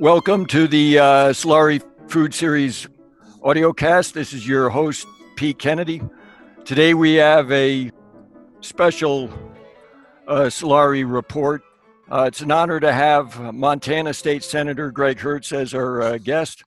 Welcome to the Solari Food Series audiocast. This is your host, Pete Kennedy. Today we have a special Solari report. It's an honor to have Montana State Senator Greg Hertz as our guest.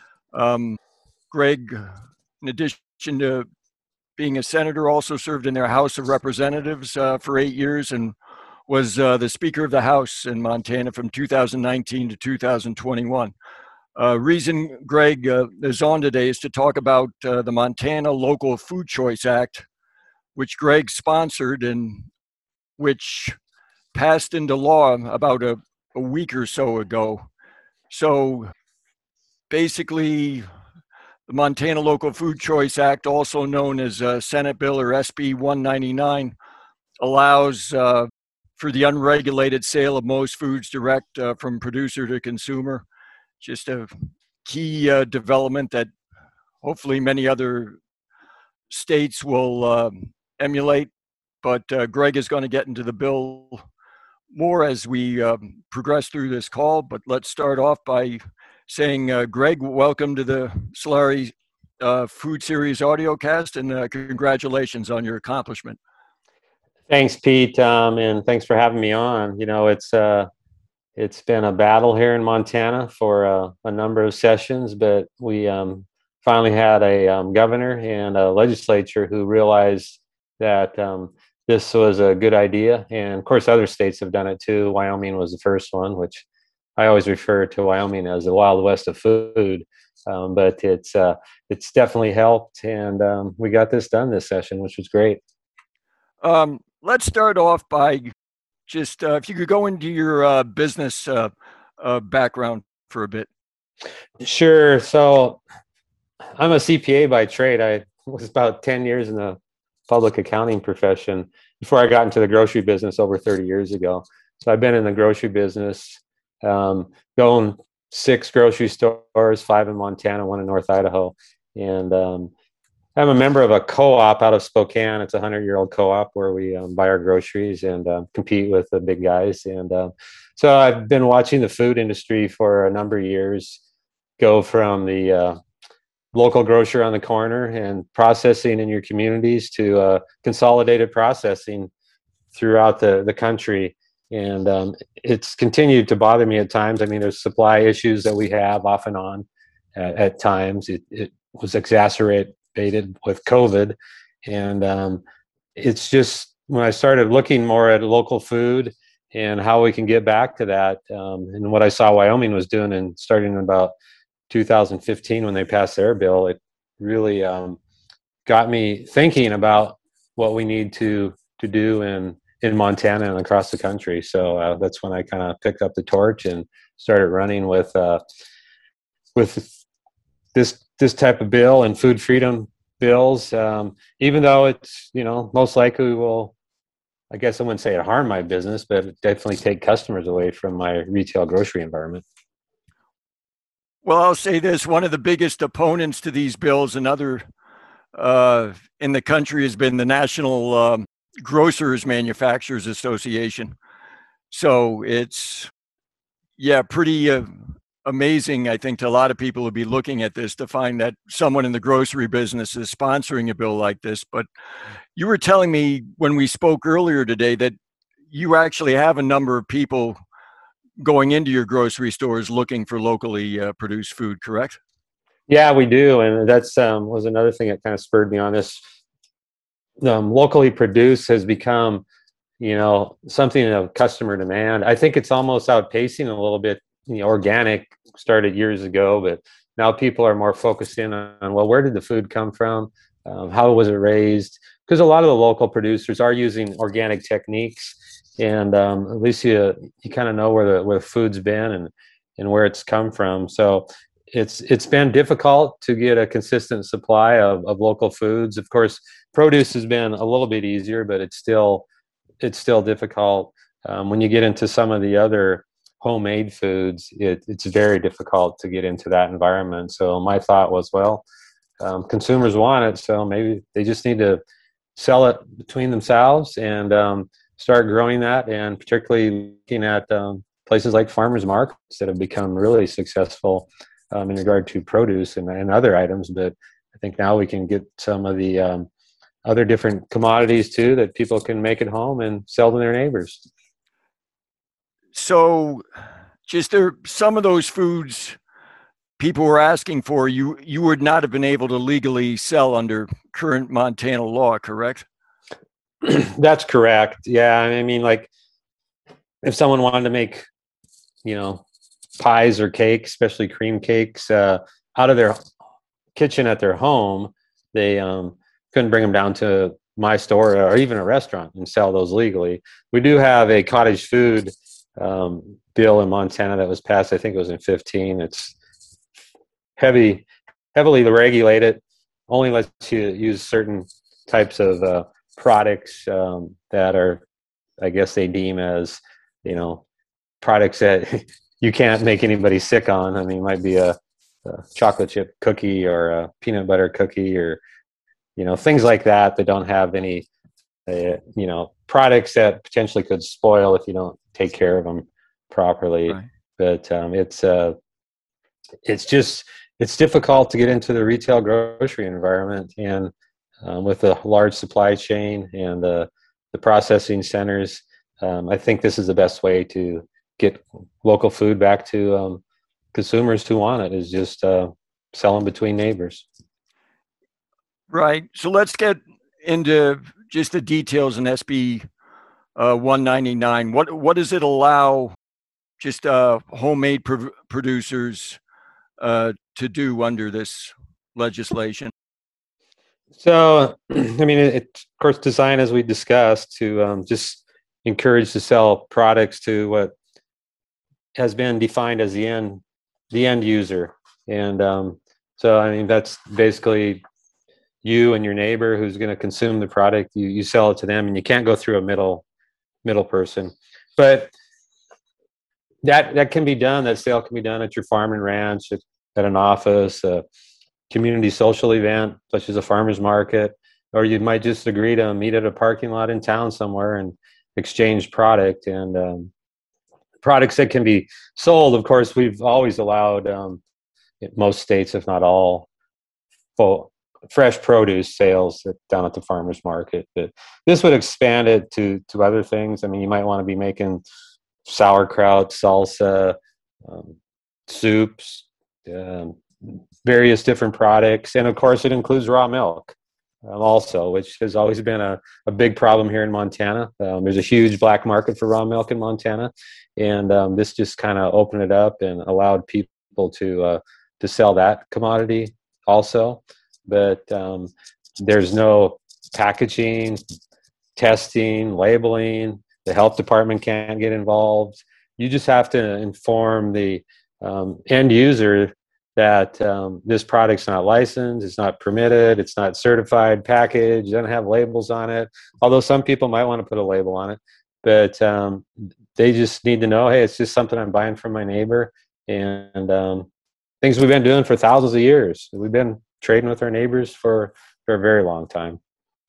Greg, in addition to being a senator, also served in their House of Representatives for 8 years and was the Speaker of the House in Montana from 2019 to 2021. Reason Greg is on today is to talk about the Montana Local Food Choice Act, which Greg sponsored and which passed into law about a week or so ago. So basically, the Montana Local Food Choice Act, also known as Senate Bill or SB 199, allows for the unregulated sale of most foods direct from producer to consumer. Just a key development that hopefully many other states will emulate. But Greg is going to get into the bill more as we progress through this call. But let's start off by saying, Greg, welcome to the Solari Food Series audiocast, and congratulations on your accomplishment. Thanks, Pete, and thanks for having me on. You know, it's been a battle here in Montana for a number of sessions, but we finally had a governor and a legislature who realized that this was a good idea. And of course, other states have done it too. Wyoming was the first one, which I always refer to Wyoming as the Wild West of food. But it's definitely helped, and we got this done this session, which was great. Let's start off by just if you could go into your business background for a bit. Sure. So I'm a CPA by trade. I was about 10 years in the public accounting profession before I got into the grocery business over 30 years ago. So I've been in the grocery business, going 6 grocery stores, 5 in Montana, 1 in North Idaho. And I'm a member of a co-op out of Spokane. It's a 100-year-old co-op where we buy our groceries and compete with the big guys. And so I've been watching the food industry for a number of years, go from the local grocer on the corner and processing in your communities to consolidated processing throughout the country. And it's continued to bother me at times. I mean, there's supply issues that we have off and on at times. It was exacerbated with COVID. And it's just when I started looking more at local food and how we can get back to that, and what I saw Wyoming was doing, and starting in about 2015 when they passed their bill, it really got me thinking about what we need to do in Montana and across the country. So that's when I kind of picked up the torch and started running with this type of bill and food freedom bills, even though it's, most likely will, I guess I wouldn't say it harm my business, but it definitely take customers away from my retail grocery environment. Well, I'll say this, one of the biggest opponents to these bills and other in the country has been the National Grocers Manufacturers Association. So it's, pretty amazing, I think, to a lot of people who be looking at this to find that someone in the grocery business is sponsoring a bill like this. But you were telling me when we spoke earlier today that you actually have a number of people going into your grocery stores looking for locally produced food, correct? Yeah, we do. And that's was another thing that kind of spurred me on this. Locally produced has become, something of customer demand. I think it's almost outpacing a little bit. Organic started years ago, but now people are more focused in on, well, where did the food come from? How was it raised? Because a lot of the local producers are using organic techniques, and at least you kind of know where the food's been and where it's come from. So it's been difficult to get a consistent supply of local foods. Of course, produce has been a little bit easier, but it's still difficult. When you get into some of the other homemade foods, it's very difficult to get into that environment. So my thought was, well, consumers want it, so maybe they just need to sell it between themselves and start growing that, and particularly looking at places like farmers markets that have become really successful in regard to produce and other items. But I think now we can get some of the other different commodities too that people can make at home and sell to their neighbors. So just some of those foods people were asking for, you would not have been able to legally sell under current Montana law, correct? That's correct. Yeah. I mean, like if someone wanted to make, pies or cakes, especially cream cakes, out of their kitchen at their home, they couldn't bring them down to my store or even a restaurant and sell those legally. We do have a cottage food bill in Montana that was passed. I think it was in 15. It's heavily regulated. Only lets you use certain types of products that are, I guess they deem as, products that you can't make anybody sick on. I mean, it might be a chocolate chip cookie or a peanut butter cookie or, things like that don't have any, products that potentially could spoil if you don't take care of them properly. Right. But it's difficult to get into the retail grocery environment, and with a large supply chain and the processing centers, I think this is the best way to get local food back to consumers who want it, is just selling between neighbors. Right. So let's get into just the details in SB 199. What does it allow just homemade producers to do under this legislation? So, I mean, it's of course designed, as we discussed, to just encourage to sell products to what has been defined as the end user. And so, I mean, that's basically you and your neighbor who's going to consume the product. You sell it to them, and you can't go through a middle person. But that can be done. That sale can be done at your farm and ranch, at an office, a community social event such as a farmer's market, or you might just agree to meet at a parking lot in town somewhere and exchange product. And products that can be sold, of course, we've always allowed in most states, if not all, full fresh produce sales down at the farmer's market. But this would expand it to other things. I mean, you might want to be making sauerkraut, salsa, soups, various different products. And of course, it includes raw milk also, which has always been a big problem here in Montana. There's a huge black market for raw milk in Montana. And this just kind of opened it up and allowed people to sell that commodity also. But there's no packaging, testing, labeling. The health department can't get involved. You just have to inform the end user that this product's not licensed, it's not permitted, it's not certified, packaged, doesn't have labels on it. Although some people might want to put a label on it, but they just need to know, hey, it's just something I'm buying from my neighbor. And things we've been doing for thousands of years. We've been trading with our neighbors for a very long time.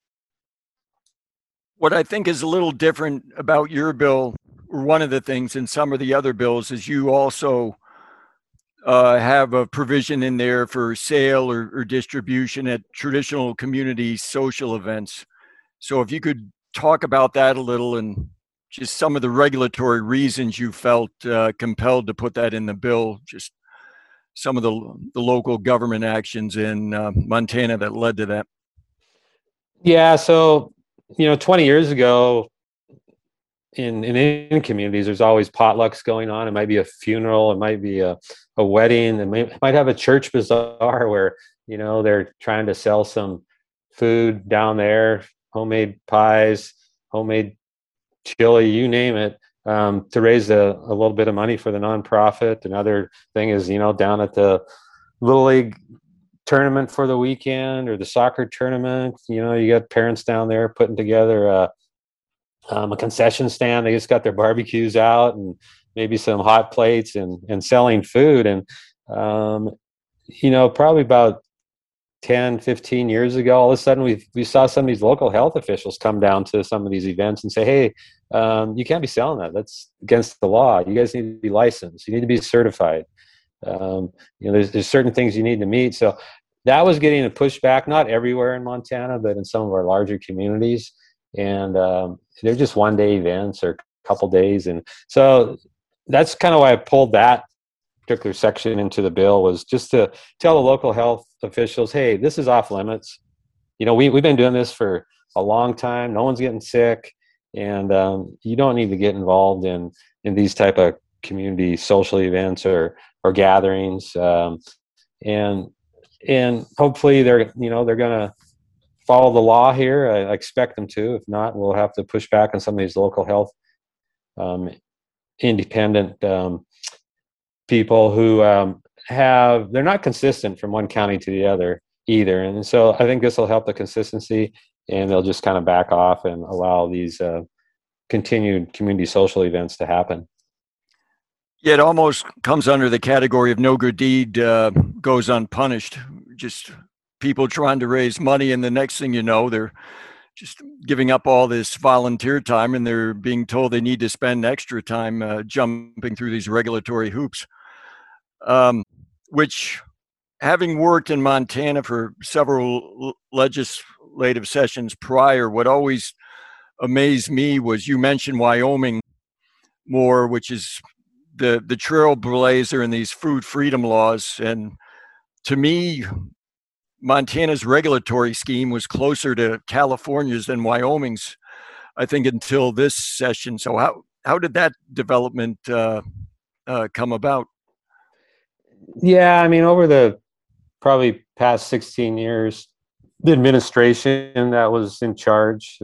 What I think is a little different about your bill, or one of the things in some of the other bills, is you also have a provision in there for sale or distribution at traditional community social events. So if you could talk about that a little, and just some of the regulatory reasons you felt compelled to put that in the bill, just some of the local government actions in Montana that led to that. Yeah, so 20 years ago, in communities, there's always potlucks going on. It might be a funeral, it might be a wedding, it might have a church bazaar where they're trying to sell some food down there, homemade pies, homemade chili, you name it, to raise a little bit of money for the nonprofit. Another thing is down at the Little League tournament for the weekend, or the soccer tournament, you got parents down there putting together a concession stand. They just got their barbecues out and maybe some hot plates and selling food. And probably about 10, 15 years ago, all of a sudden we saw some of these local health officials come down to some of these events and say, hey, you can't be selling that. That's against the law. You guys need to be licensed. You need to be certified. There's certain things you need to meet. So that was getting a pushback, not everywhere in Montana, but in some of our larger communities. And they're just one-day events or a couple days. And so that's kind of why I pulled that particular section into the bill, was just to tell the local health officials, hey, this is off limits. We've been doing this for a long time. No one's getting sick. And you don't need to get involved in these type of community social events or gatherings. And hopefully they're going to follow the law here. I expect them to. If not, we'll have to push back on some of these local health independent people who they're not consistent from one county to the other either. And so I think this will help the consistency, and they'll just kind of back off and allow these continued community social events to happen. Yeah, it almost comes under the category of no good deed goes unpunished. Just people trying to raise money, and the next thing you know, they're just giving up all this volunteer time, and they're being told they need to spend extra time jumping through these regulatory hoops. Which, having worked in Montana for several legislative sessions prior, what always amazed me was, you mentioned Wyoming more, which is the trailblazer in these food freedom laws. And to me, Montana's regulatory scheme was closer to California's than Wyoming's, I think, until this session. So how did that development come about? Yeah, I mean, over the probably past 16 years, the administration that was in charge,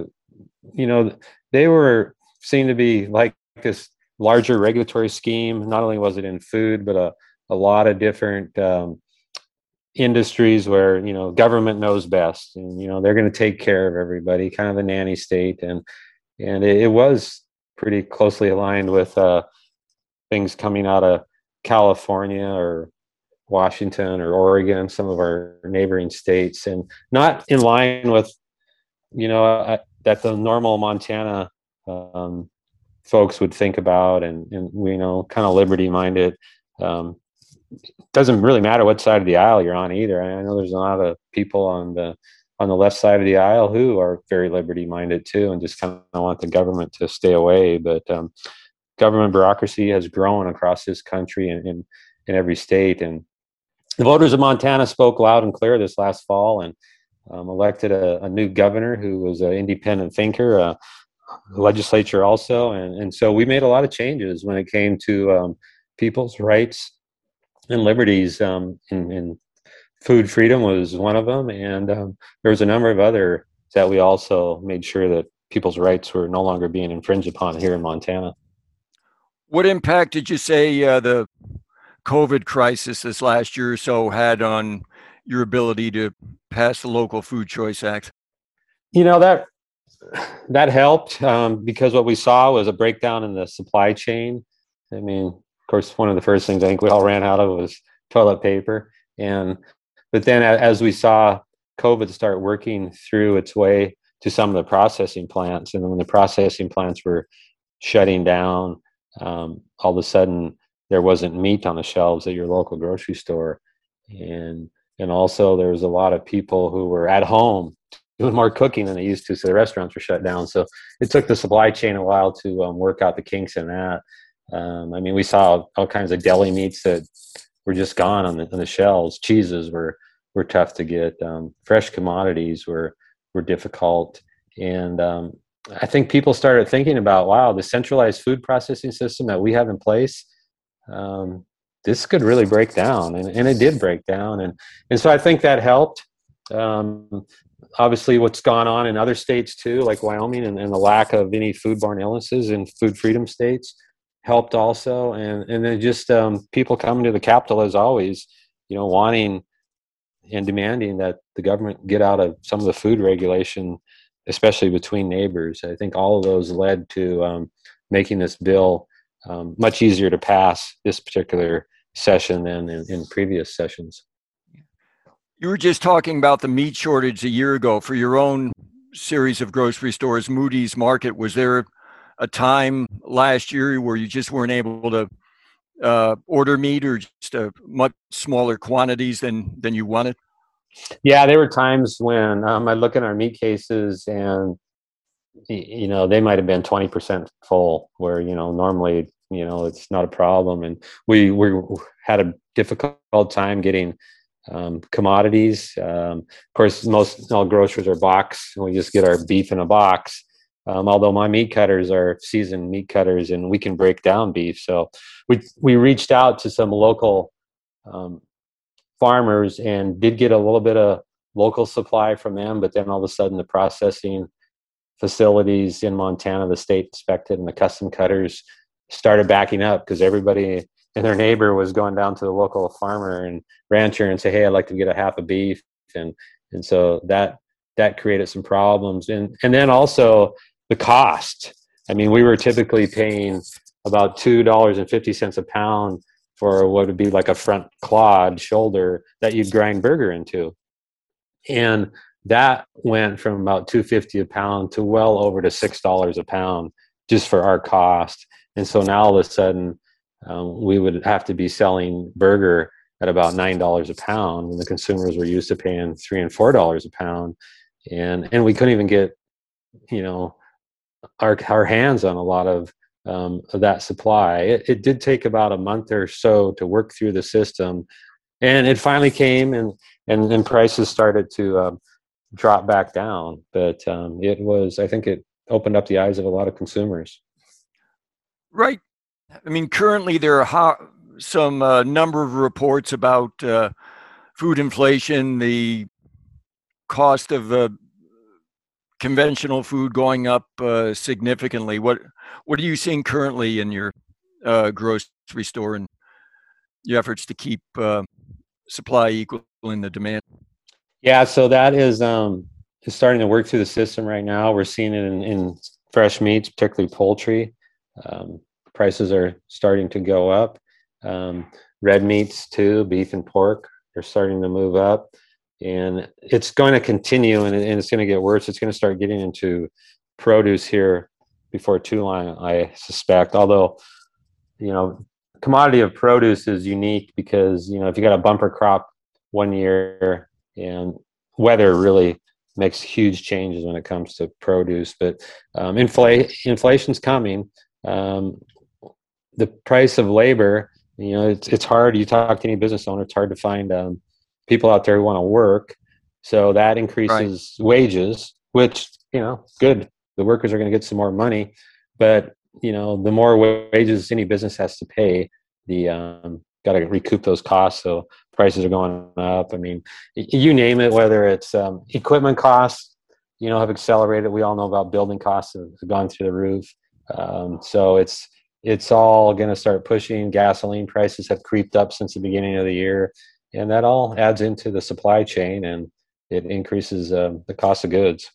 they seemed to be like this larger regulatory scheme. Not only was it in food, but a lot of different industries where, government knows best, and, they're going to take care of everybody, kind of the nanny state. And it was pretty closely aligned with things coming out of California or Washington or Oregon, some of our neighboring states, and not in line with, that the normal Montana folks would think about, and kind of liberty minded. Doesn't really matter what side of the aisle you're on either. I know there's a lot of people on the left side of the aisle who are very liberty minded too, and just kind of want the government to stay away. But government bureaucracy has grown across this country and in every state. And the voters of Montana spoke loud and clear this last fall, and elected a new governor who was an independent thinker, a legislature also. And so we made a lot of changes when it came to people's rights and liberties. And food freedom was one of them. And there was a number of other that we also made sure that people's rights were no longer being infringed upon here in Montana. What impact did you say the COVID crisis this last year or so had on your ability to pass the Local Food Choice Act? That helped because what we saw was a breakdown in the supply chain. I mean, of course, one of the first things I think we all ran out of was toilet paper. But then as we saw COVID start working through its way to some of the processing plants, and then when the processing plants were shutting down, all of a sudden there wasn't meat on the shelves at your local grocery store. And also there was a lot of people who were at home doing more cooking than they used to, so the restaurants were shut down. So it took the supply chain a while to work out the kinks in that. I mean, we saw all kinds of deli meats that were just gone on the shelves. Cheeses were tough to get. Fresh commodities were difficult. And I think people started thinking about, wow, the centralized food processing system that we have in place, this could really break down. And it did break down. And so I think that helped. Obviously, what's gone on in other states too, like Wyoming, and the lack of any foodborne illnesses in food freedom states helped also. And then just people coming to the Capitol as always, wanting and demanding that the government get out of some of the food regulation, especially between neighbors. I think all of those led to making this bill much easier to pass this particular session than in previous sessions. You were just talking about the meat shortage a year ago for your own series of grocery stores, Moody's Market. Was there a time last year where you just weren't able to order meat, or just much smaller quantities than you wanted? Yeah, there were times when I look at our meat cases and they might have been 20% full, where normally it's not a problem, and we had a difficult time getting commodities. Of course, most all grocers are box, and we just get our beef in a box. Although my meat cutters are seasoned meat cutters, and we can break down beef, so we reached out to some local farmers and did get a little bit of local supply from them. But then all of a sudden, the processing facilities in Montana, the state inspected, and the custom cutters started backing up because everybody and their neighbor was going down to the local farmer and rancher and say, "Hey, I'd like to get a half a beef," and so that created some problems. And then also the cost. I mean, we were typically paying about $2.50 a pound for what would be like a front clod shoulder that you'd grind burger into, and that went from about $2.50 a pound to well over to $6 a pound just for our cost. And so now all of a sudden, we would have to be selling burger at about $9 a pound when the consumers were used to paying $3 and $4 a pound, and we couldn't even get our hands on a lot of that supply. It did take about a month or so to work through the system, and it finally came, and prices started to drop back down. But I think it opened up the eyes of a lot of consumers. Right. I mean, currently there are some number of reports about food inflation, the cost of conventional food going up significantly. What are you seeing currently in your grocery store and your efforts to keep supply equaling the demand? Yeah, so that is starting to work through the system right now. We're seeing it in fresh meats, particularly poultry. Prices are starting to go up. Red meats too, beef and pork, are starting to move up. And it's going to continue, and it's going to get worse. It's going to start getting into produce here before too long, I suspect. Although, commodity of produce is unique because, if you got a bumper crop one year, and weather really makes huge changes when it comes to produce. But inflation's coming. The price of labor, it's hard. You talk to any business owner, it's hard to find people out there who want to work. So that increases wages, which, good. The workers are going to get some more money. But, the more wages any business has to pay, got to recoup those costs. So prices are going up. I mean, you name it, whether it's equipment costs, have accelerated. We all know about building costs have gone through the roof. So it's all going to start pushing. Gasoline prices have creeped up since the beginning of the year, and that all adds into the supply chain, and it increases the cost of goods.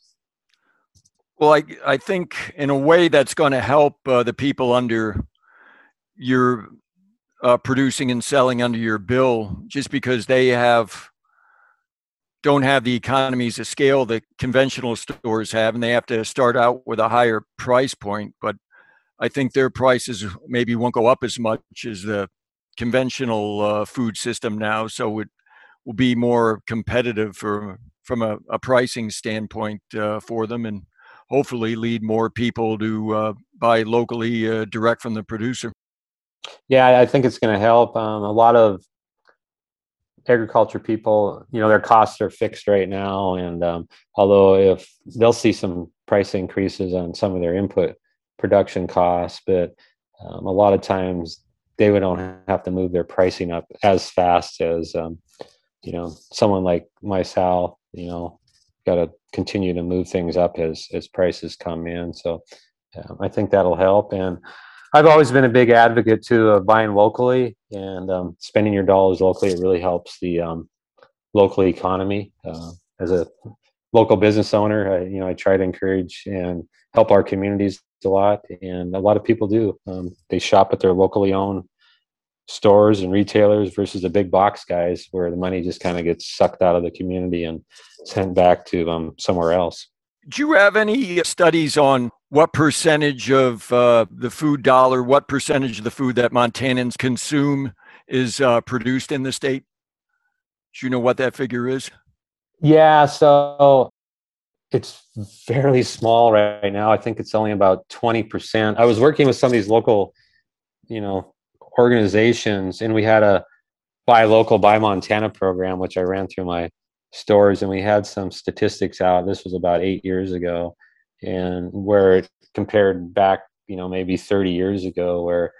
Well, I think in a way that's going to help the people under your producing and selling under your bill, just because they don't have the economies of scale that conventional stores have, and they have to start out with a higher price point. But I think their prices maybe won't go up as much as the conventional food system now, so it will be more competitive from a pricing standpoint for them, and hopefully lead more people to buy locally direct from the producer. Yeah, I think it's going to help. A lot of agriculture people, their costs are fixed right now, and although if they'll see some price increases on some of their input production costs, but a lot of times they would don't have to move their pricing up as fast as someone like myself. Got to continue to move things up as prices come in. So I think that'll help. And I've always been a big advocate too of buying locally and spending your dollars locally. It really helps the local economy. As a local business owner, I try to encourage and help our communities a lot, and a lot of people do. They shop at their locally owned stores and retailers versus the big box guys, where the money just kind of gets sucked out of the community and sent back to somewhere else. Do you have any studies on what percentage of the food dollar, what percentage of the food that Montanans consume is produced in the state? Do you know what that figure is? Yeah, so it's fairly small right now. I think it's only about 20%. I was working with some of these local, you know, organizations, and we had a buy local, buy Montana program, which I ran through my stores, and we had some statistics out. This was about 8 years ago, and where it compared back, maybe 30 years ago, where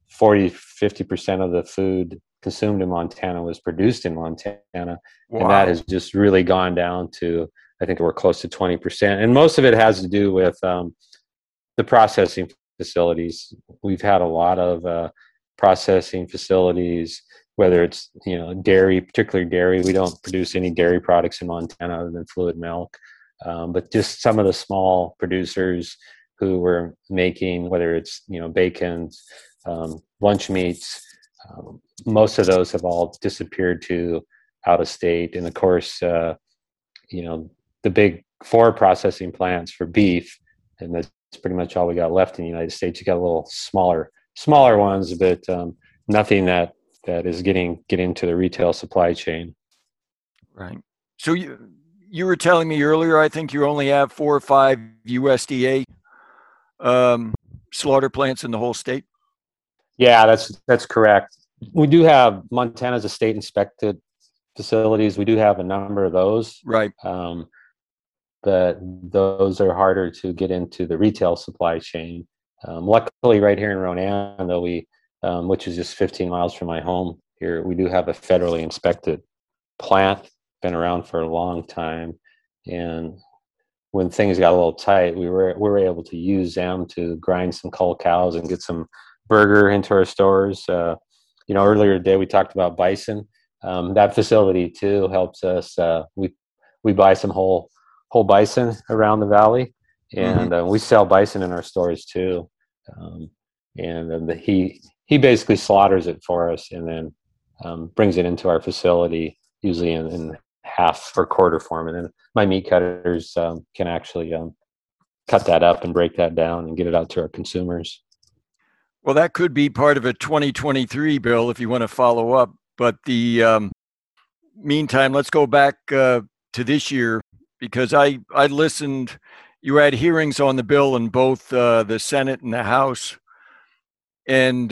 40-50% of the food consumed in Montana was produced in Montana. And that Wow. has just really gone down to, I think we're close to 20%. And most of it has to do with the processing facilities. We've had a lot of processing facilities, whether it's dairy, particularly dairy. We don't produce any dairy products in Montana other than fluid milk, but just some of the small producers who were making, whether it's bacon, lunch meats. Most of those have all disappeared to out of state, and of course, the big four processing plants for beef, and that's pretty much all we got left in the United States. You got a little smaller ones, but nothing that is getting into the retail supply chain. Right. So you were telling me earlier, I think you only have 4 or 5 USDA slaughter plants in the whole state. Yeah, that's correct. We do have Montana's a state inspected facilities. We do have a number of those. Right. But those are harder to get into the retail supply chain. Luckily, right here in Ronan, though, which is just 15 miles from my home here, we do have a federally inspected plant. Been around for a long time, and when things got a little tight, we were able to use them to grind some cull cows and get some burger into our stores. Earlier today we talked about bison. That facility too helps us. We buy some whole bison around the valley, and we sell bison in our stores too. And he basically slaughters it for us and then brings it into our facility, usually in half or quarter form. And then my meat cutters can actually cut that up and break that down and get it out to our consumers. Well, that could be part of a 2023 bill if you want to follow up. But the meantime, let's go back to this year, because I listened. You had hearings on the bill in both the Senate and the House. And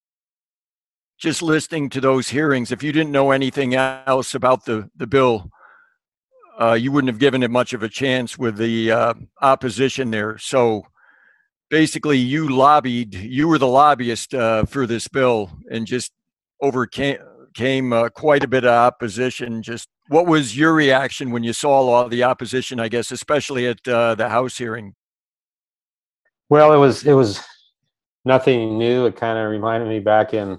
just listening to those hearings, if you didn't know anything else about the bill, you wouldn't have given it much of a chance with the opposition there. So basically, you were the lobbyist for this bill, and just overcame quite a bit of opposition. Just what was your reaction when you saw all of the opposition, I guess, especially at the House hearing? Well, it was nothing new. It kind of reminded me back in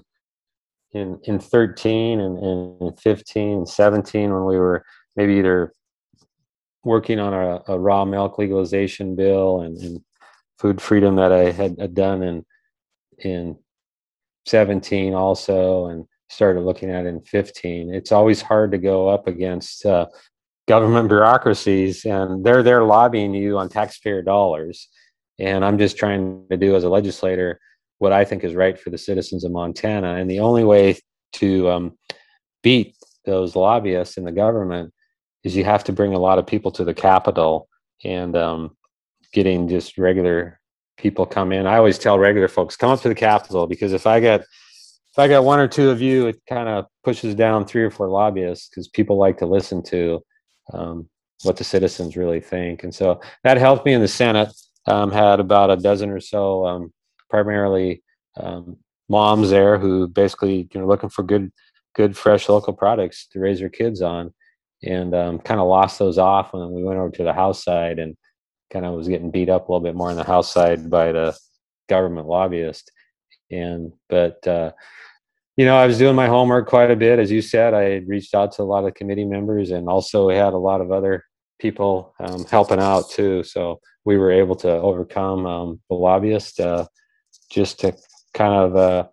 13 and 15 and 17, when we were maybe either working on a raw milk legalization bill and food freedom that I had done in 17 also, and started looking at it in 15. It's always hard to go up against government bureaucracies, and they're there lobbying you on taxpayer dollars. And I'm just trying to do as a legislator what I think is right for the citizens of Montana. And the only way to beat those lobbyists in the government is you have to bring a lot of people to the Capitol, and getting just regular people come in. I always tell regular folks, come up to the Capitol, because if I got one or two of you, it kind of pushes down 3 or 4 lobbyists, because people like to listen to what the citizens really think. And so that helped me in the Senate. Had about a dozen or so, primarily moms there, who basically looking for good fresh local products to raise their kids on, and kind of lost those off when we went over to the House side, and kind of was getting beat up a little bit more on the House side by the government lobbyist. But I was doing my homework quite a bit. As you said, I had reached out to a lot of committee members, and also had a lot of other people helping out too. So we were able to overcome the lobbyist, just to kind of,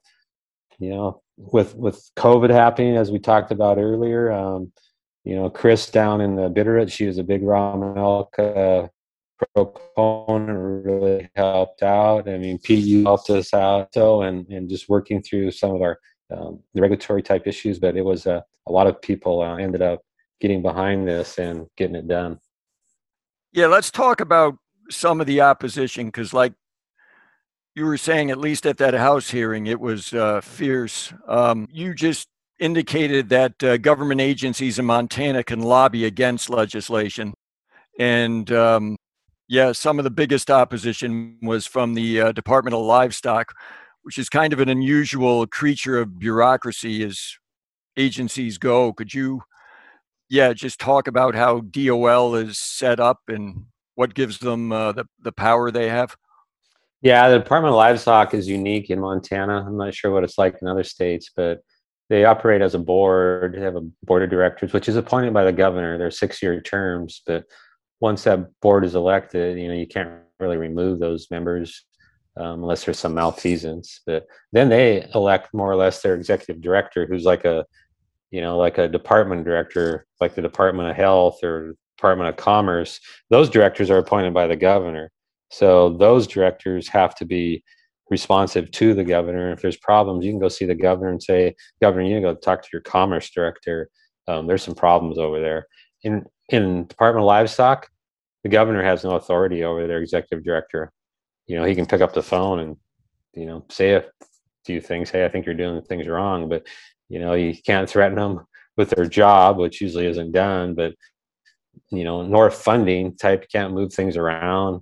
with COVID happening, as we talked about earlier. Chris down in the Bitterroot, she was a big raw milk proponent really helped out. I mean, Pete, you helped us out, so and just working through some of our the regulatory type issues, but it was a lot of people ended up getting behind this and getting it done. Yeah, let's talk about some of the opposition because, like you were saying, at least at that House hearing, it was fierce. You just indicated that government agencies in Montana can lobby against legislation. And yeah, some of the biggest opposition was from the Department of Livestock, which is kind of an unusual creature of bureaucracy as agencies go. Could you, yeah, just talk about how DOL is set up and what gives them the power they have? Yeah, the Department of Livestock is unique in Montana. I'm not sure what it's like in other states, but they operate as a board. They have a board of directors, which is appointed by the governor. They're 6-year terms, but once that board is elected, you can't really remove those members unless there's some malfeasance. But then they elect more or less their executive director, who's like a department director, like the Department of Health or Department of Commerce. Those directors are appointed by the governor. So those directors have to be responsive to the governor. If there's problems, you can go see the governor and say, Governor, you need to go talk to your commerce director. There's some problems over there. In Department of Livestock, the governor has no authority over their executive director. He can pick up the phone and, say a few things. Hey, I think you're doing things wrong, but you can't threaten them with their job, which usually isn't done, but nor funding type, you can't move things around.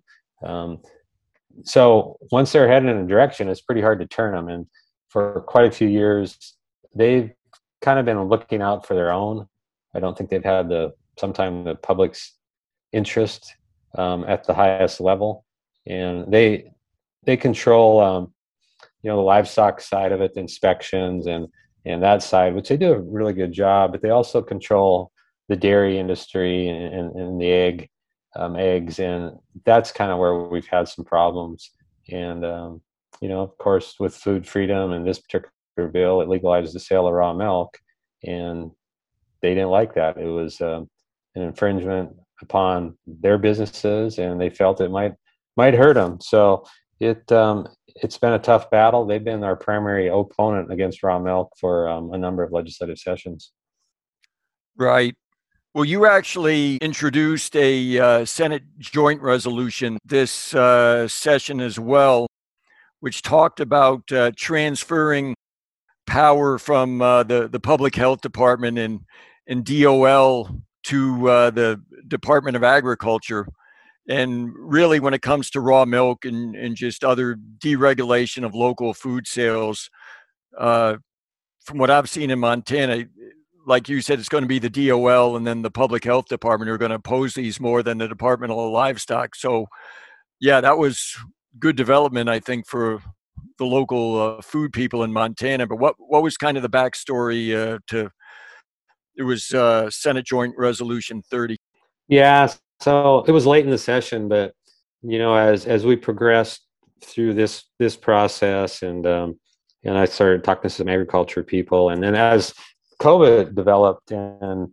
So once they're heading in a direction, it's pretty hard to turn them. And for quite a few years, they've kind of been looking out for their own. I don't think they've had sometimes the public's interest at the highest level, and they control the livestock side of it, the inspections and that side, which they do a really good job. But they also control the dairy industry and the eggs, and that's kind of where we've had some problems. And of course, with food freedom and this particular bill, it legalizes the sale of raw milk, and they didn't like that. It was an infringement upon their businesses, and they felt it might hurt them. So it's been a tough battle. They've been our primary opponent against raw milk for a number of legislative sessions. Right. Well, you actually introduced a Senate joint resolution this session as well, which talked about transferring power from the Public Health Department and DOL to the Department of Agriculture. And really, when it comes to raw milk and just other deregulation of local food sales, from what I've seen in Montana, like you said, it's going to be the DOL and then the Public Health Department who are going to oppose these more than the Department of Livestock. So, yeah, that was good development, I think, for the local food people in Montana. But what was kind of the backstory to it was Senate Joint Resolution 30? Yeah, so it was late in the session, but as we progressed through this process, and I started talking to some agriculture people, and then as COVID developed, and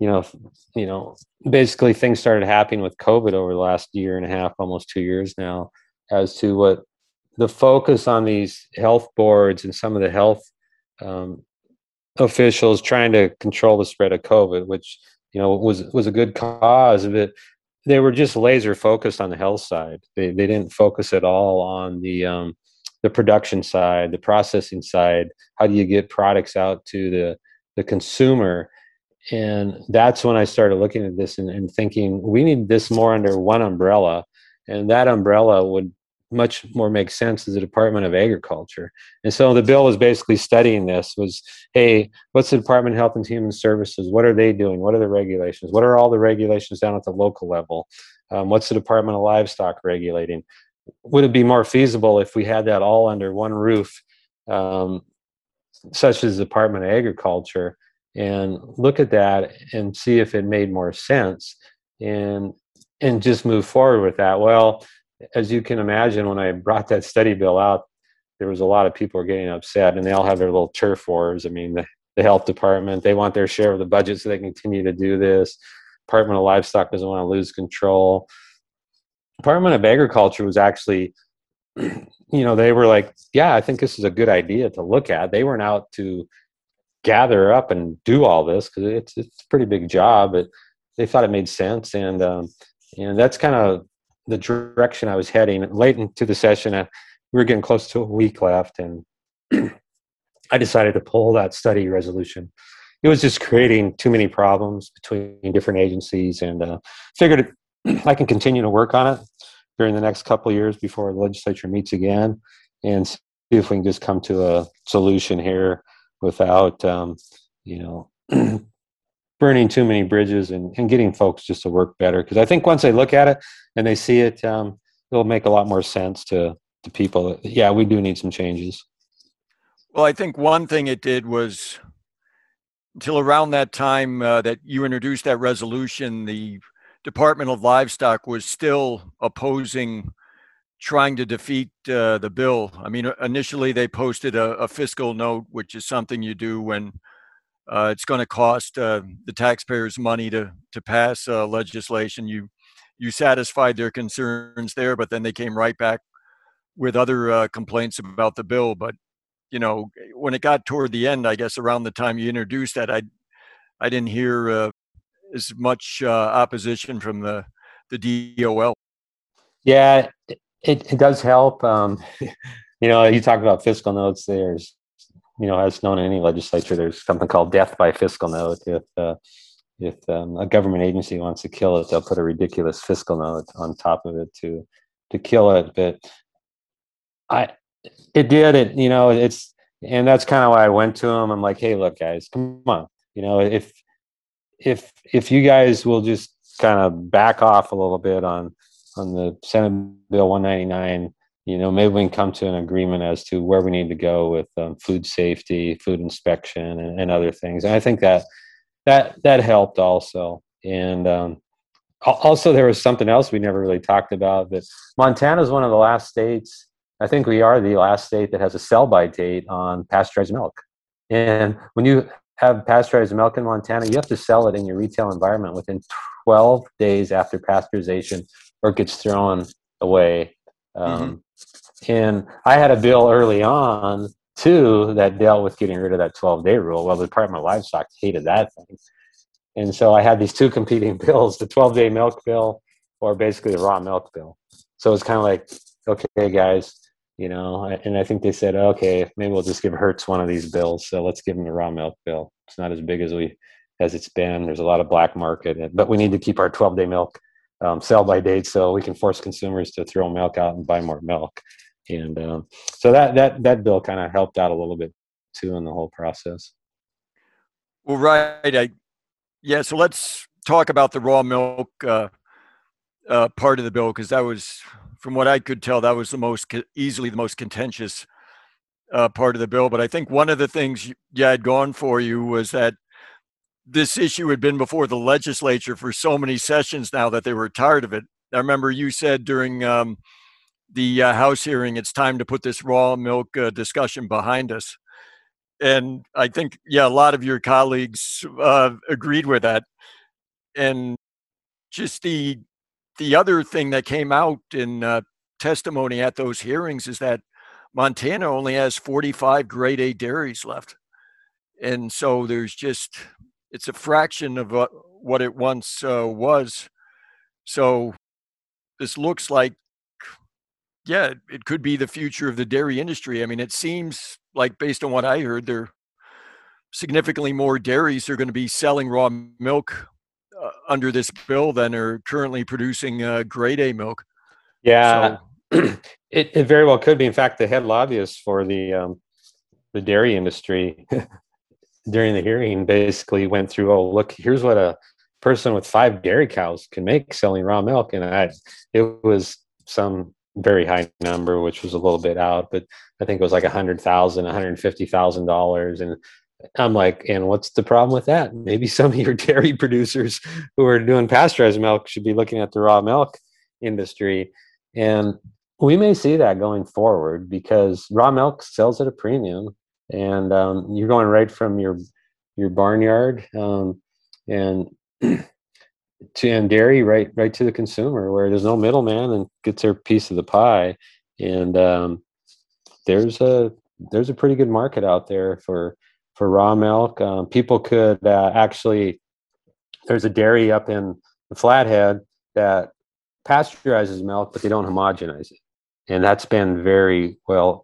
basically things started happening with COVID over the last year and a half, almost 2 years now, as to what the focus on these health boards and some of the health officials trying to control the spread of COVID, which was a good cause of it. They were just laser focused on the health side. They didn't focus at all on the production side, the processing side. How do you get products out to the consumer? And that's when I started looking at this and thinking we need this more under one umbrella, and that umbrella would much more make sense as the Department of Agriculture. And so the bill was basically studying this was, hey, what's the Department of Health and Human Services? What are they doing? What are the regulations? What are all the regulations down at the local level? What's the Department of Livestock regulating? Would it be more feasible if we had that all under one roof, such as the Department of Agriculture, and look at that and see if it made more sense and just move forward with that? Well, as you can imagine, when I brought that study bill out, there was a lot of people were getting upset, and they all have their little turf wars. I mean, the health department, they want their share of the budget so they can continue to do this. Department of Livestock doesn't want to lose control. Department of Agriculture was actually, they were like, yeah, I think this is a good idea to look at. They weren't out to gather up and do all this because it's a pretty big job, but they thought it made sense. And that's kind of the direction I was heading. Late into the session, we were getting close to a week left, and I decided to pull that study resolution. It was just creating too many problems between different agencies, and figured I can continue to work on it during the next couple of years before the legislature meets again, and see if we can just come to a solution here without, burning too many bridges, and getting folks just to work better. Because I think once they look at it and they see it, it'll make a lot more sense to people. Yeah, we do need some changes. Well, I think one thing it did was, until around that time that you introduced that resolution, the Department of Livestock was still opposing trying to defeat the bill. I mean, initially they posted a fiscal note, which is something you do when it's going to cost the taxpayers money to pass legislation. You satisfied their concerns there, but then they came right back with other complaints about the bill. But when it got toward the end, I guess around the time you introduced that, I didn't hear as much opposition from the DOL. Yeah, it does help. You talk about fiscal notes. There's, as known in any legislature, there's something called death by fiscal note. If a government agency wants to kill it, they'll put a ridiculous fiscal note on top of it to kill it. But it did it. And that's kind of why I went to them. I'm like, hey, look, guys, come on. If you guys will just kind of back off a little bit on the Senate Bill 199, maybe we can come to an agreement as to where we need to go with food safety, food inspection, and other things. And I think that helped also. And also, there was something else we never really talked about. But Montana is one of the last states. I think we are the last state that has a sell-by date on pasteurized milk. And when you have pasteurized milk in Montana, you have to sell it in your retail environment within 12 days after pasteurization, or it gets thrown away. And I had a bill early on too that dealt with getting rid of that 12-day rule. Well, the Department of Livestock hated that thing, and so I had these two competing bills: the 12-day milk bill, or basically the raw milk bill. So it's kind of like, okay, guys, and I think they said, okay, maybe we'll just give Hertz one of these bills. So let's give them the raw milk bill. It's not as big as it's been. There's a lot of black market, but we need to keep our 12-day milk sell by date so we can force consumers to throw milk out and buy more milk. And so that bill kind of helped out a little bit too in the whole process. Well, right. So let's talk about the raw milk part of the bill, because that was, from what I could tell, that was easily the most contentious part of the bill. But I think one of the things you had gone for you was that this issue had been before the legislature for so many sessions now that they were tired of it. I remember you said during the House hearing, it's time to put this raw milk discussion behind us. And I think, a lot of your colleagues agreed with that. And just the other thing that came out in testimony at those hearings is that Montana only has 45 grade A dairies left. And so it's a fraction of what it once was. So this looks like, it could be the future of the dairy industry. I mean, it seems like, based on what I heard, there are significantly more dairies are going to be selling raw milk under this bill than are currently producing grade A milk. Yeah, so it very well could be. In fact, the head lobbyist for the dairy industry during the hearing basically went through, oh, look, here's what a person with 5 dairy cows can make selling raw milk. And it was some very high number, which was a little bit out, but I think it was like $100,000, $150,000. And I'm like, and what's the problem with that? Maybe some of your dairy producers who are doing pasteurized milk should be looking at the raw milk industry. And we may see that going forward because raw milk sells at a premium, and you're going right from your barnyard. And and dairy right to the consumer, where there's no middleman and gets their piece of the pie. And there's a pretty good market out there for raw milk. People could actually, there's a dairy up in the Flathead that pasteurizes milk, but they don't homogenize it, and that's been very well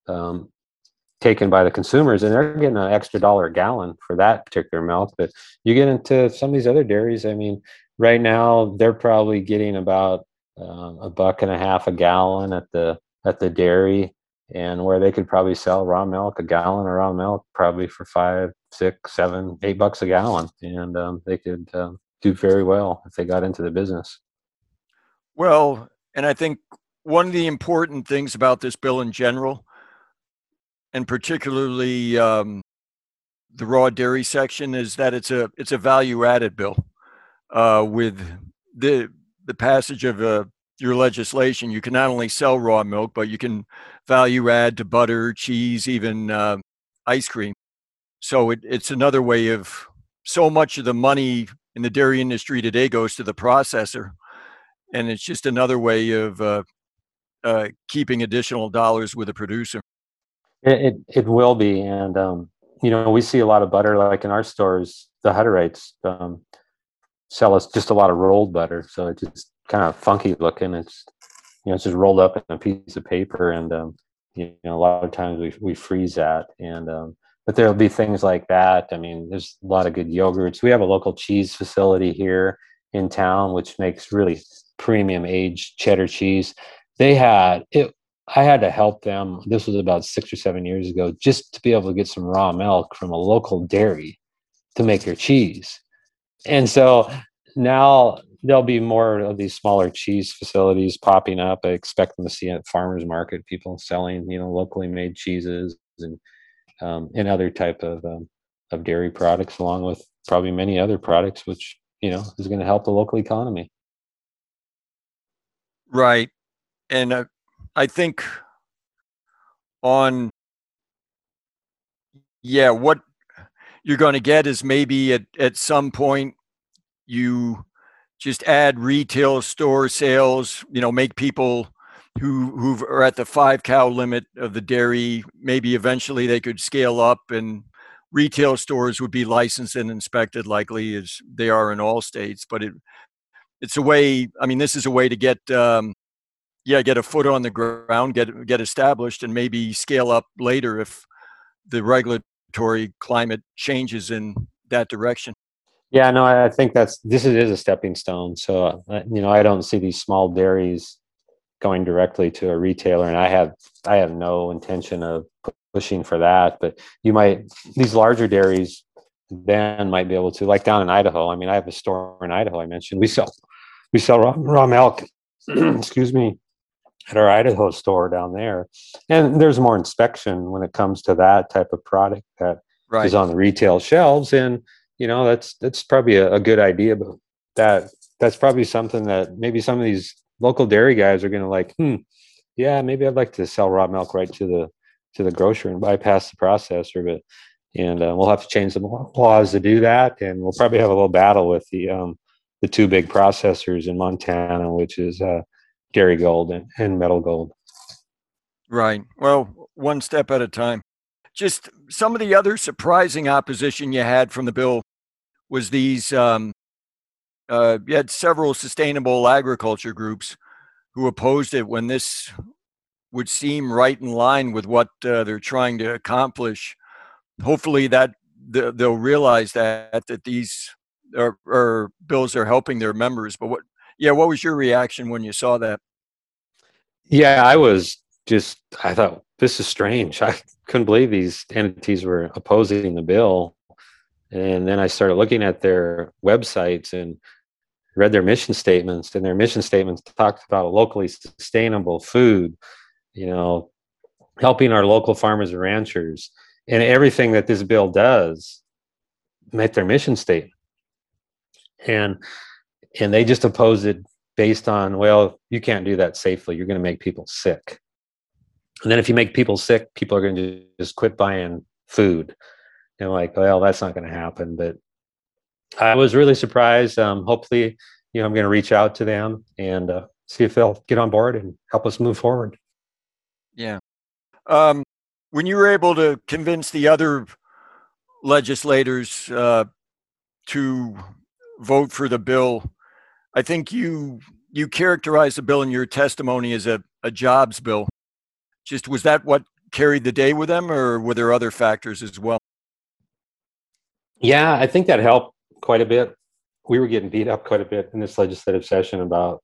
taken by the consumers, and they're getting an extra $1 a gallon for that particular milk. But you get into some of these other dairies, I mean, right now they're probably getting about $1.50 a gallon at the dairy, and where they could probably sell raw milk, a gallon of raw milk, probably for $5, $6, $7, $8 a gallon, and they could do very well if they got into the business. Well, and I think one of the important things about this bill in general, and particularly the raw dairy section, is that it's a value added bill. With the passage of your legislation, you can not only sell raw milk, but you can value add to butter, cheese, even ice cream. So it's another way of, so much of the money in the dairy industry today goes to the processor, and it's just another way of keeping additional dollars with the producer. It will be, and we see a lot of butter, like in our stores. The Hutterites sell us just a lot of rolled butter, so it's just kind of funky looking. It's it's just rolled up in a piece of paper, and a lot of times we freeze that, and but there'll be things like that. I mean, there's a lot of good yogurts. We have a local cheese facility here in town, which makes really premium aged cheddar cheese. They had it. I had to help them. This was about 6 or 7 years ago, just to be able to get some raw milk from a local dairy to make their cheese. And so now there'll be more of these smaller cheese facilities popping up. I expect them to see at farmers market people selling, locally made cheeses and other type of dairy products, along with probably many other products, which is going to help the local economy. Right. And I think what you're going to get is maybe at some point you just add retail store sales, make people who are at the 5 cow limit of the dairy, maybe eventually they could scale up, and retail stores would be licensed and inspected, likely as they are in all states. But it's a way, I mean, this is a way to get get a foot on the ground, get established, and maybe scale up later if the regulatory climate changes in that direction. Yeah, no, I think this is a stepping stone. So I don't see these small dairies going directly to a retailer, and I have no intention of pushing for that. But these larger dairies then might be able to, like down in Idaho. I mean, I have a store in Idaho. I mentioned we sell raw milk. Excuse me. At our Idaho store down there, and there's more inspection when it comes to that type of product that is on the retail shelves, and that's probably a good idea. But that's probably something that maybe some of these local dairy guys are going to like. Yeah, maybe I'd like to sell raw milk right to the grocer and bypass the processor, but we'll have to change the laws to do that, and we'll probably have a little battle with the two big processors in Montana, which is Dairy Gold and Metal Gold. Right. Well, one step at a time. Just some of the other surprising opposition you had from the bill was these. You had several sustainable agriculture groups who opposed it when this would seem right in line with what they're trying to accomplish. Hopefully, that they'll realize that these bills are helping their members. But what was your reaction when you saw that? Yeah, I thought, this is strange. I couldn't believe these entities were opposing the bill. And then I started looking at their websites and read their mission statements, and their mission statements talked about locally sustainable food, helping our local farmers and ranchers, and everything that this bill does met their mission statement. And they just opposed it based on, well, you can't do that safely. You're going to make people sick. And then if you make people sick, people are going to just quit buying food. And like, well, that's not going to happen. But I was really surprised. Hopefully, I'm going to reach out to them and see if they'll get on board and help us move forward. Yeah. When you were able to convince the other legislators to vote for the bill, I think you characterized the bill in your testimony as a jobs bill. Just was that what carried the day with them, or were there other factors as well? Yeah, I think that helped quite a bit. We were getting beat up quite a bit in this legislative session about,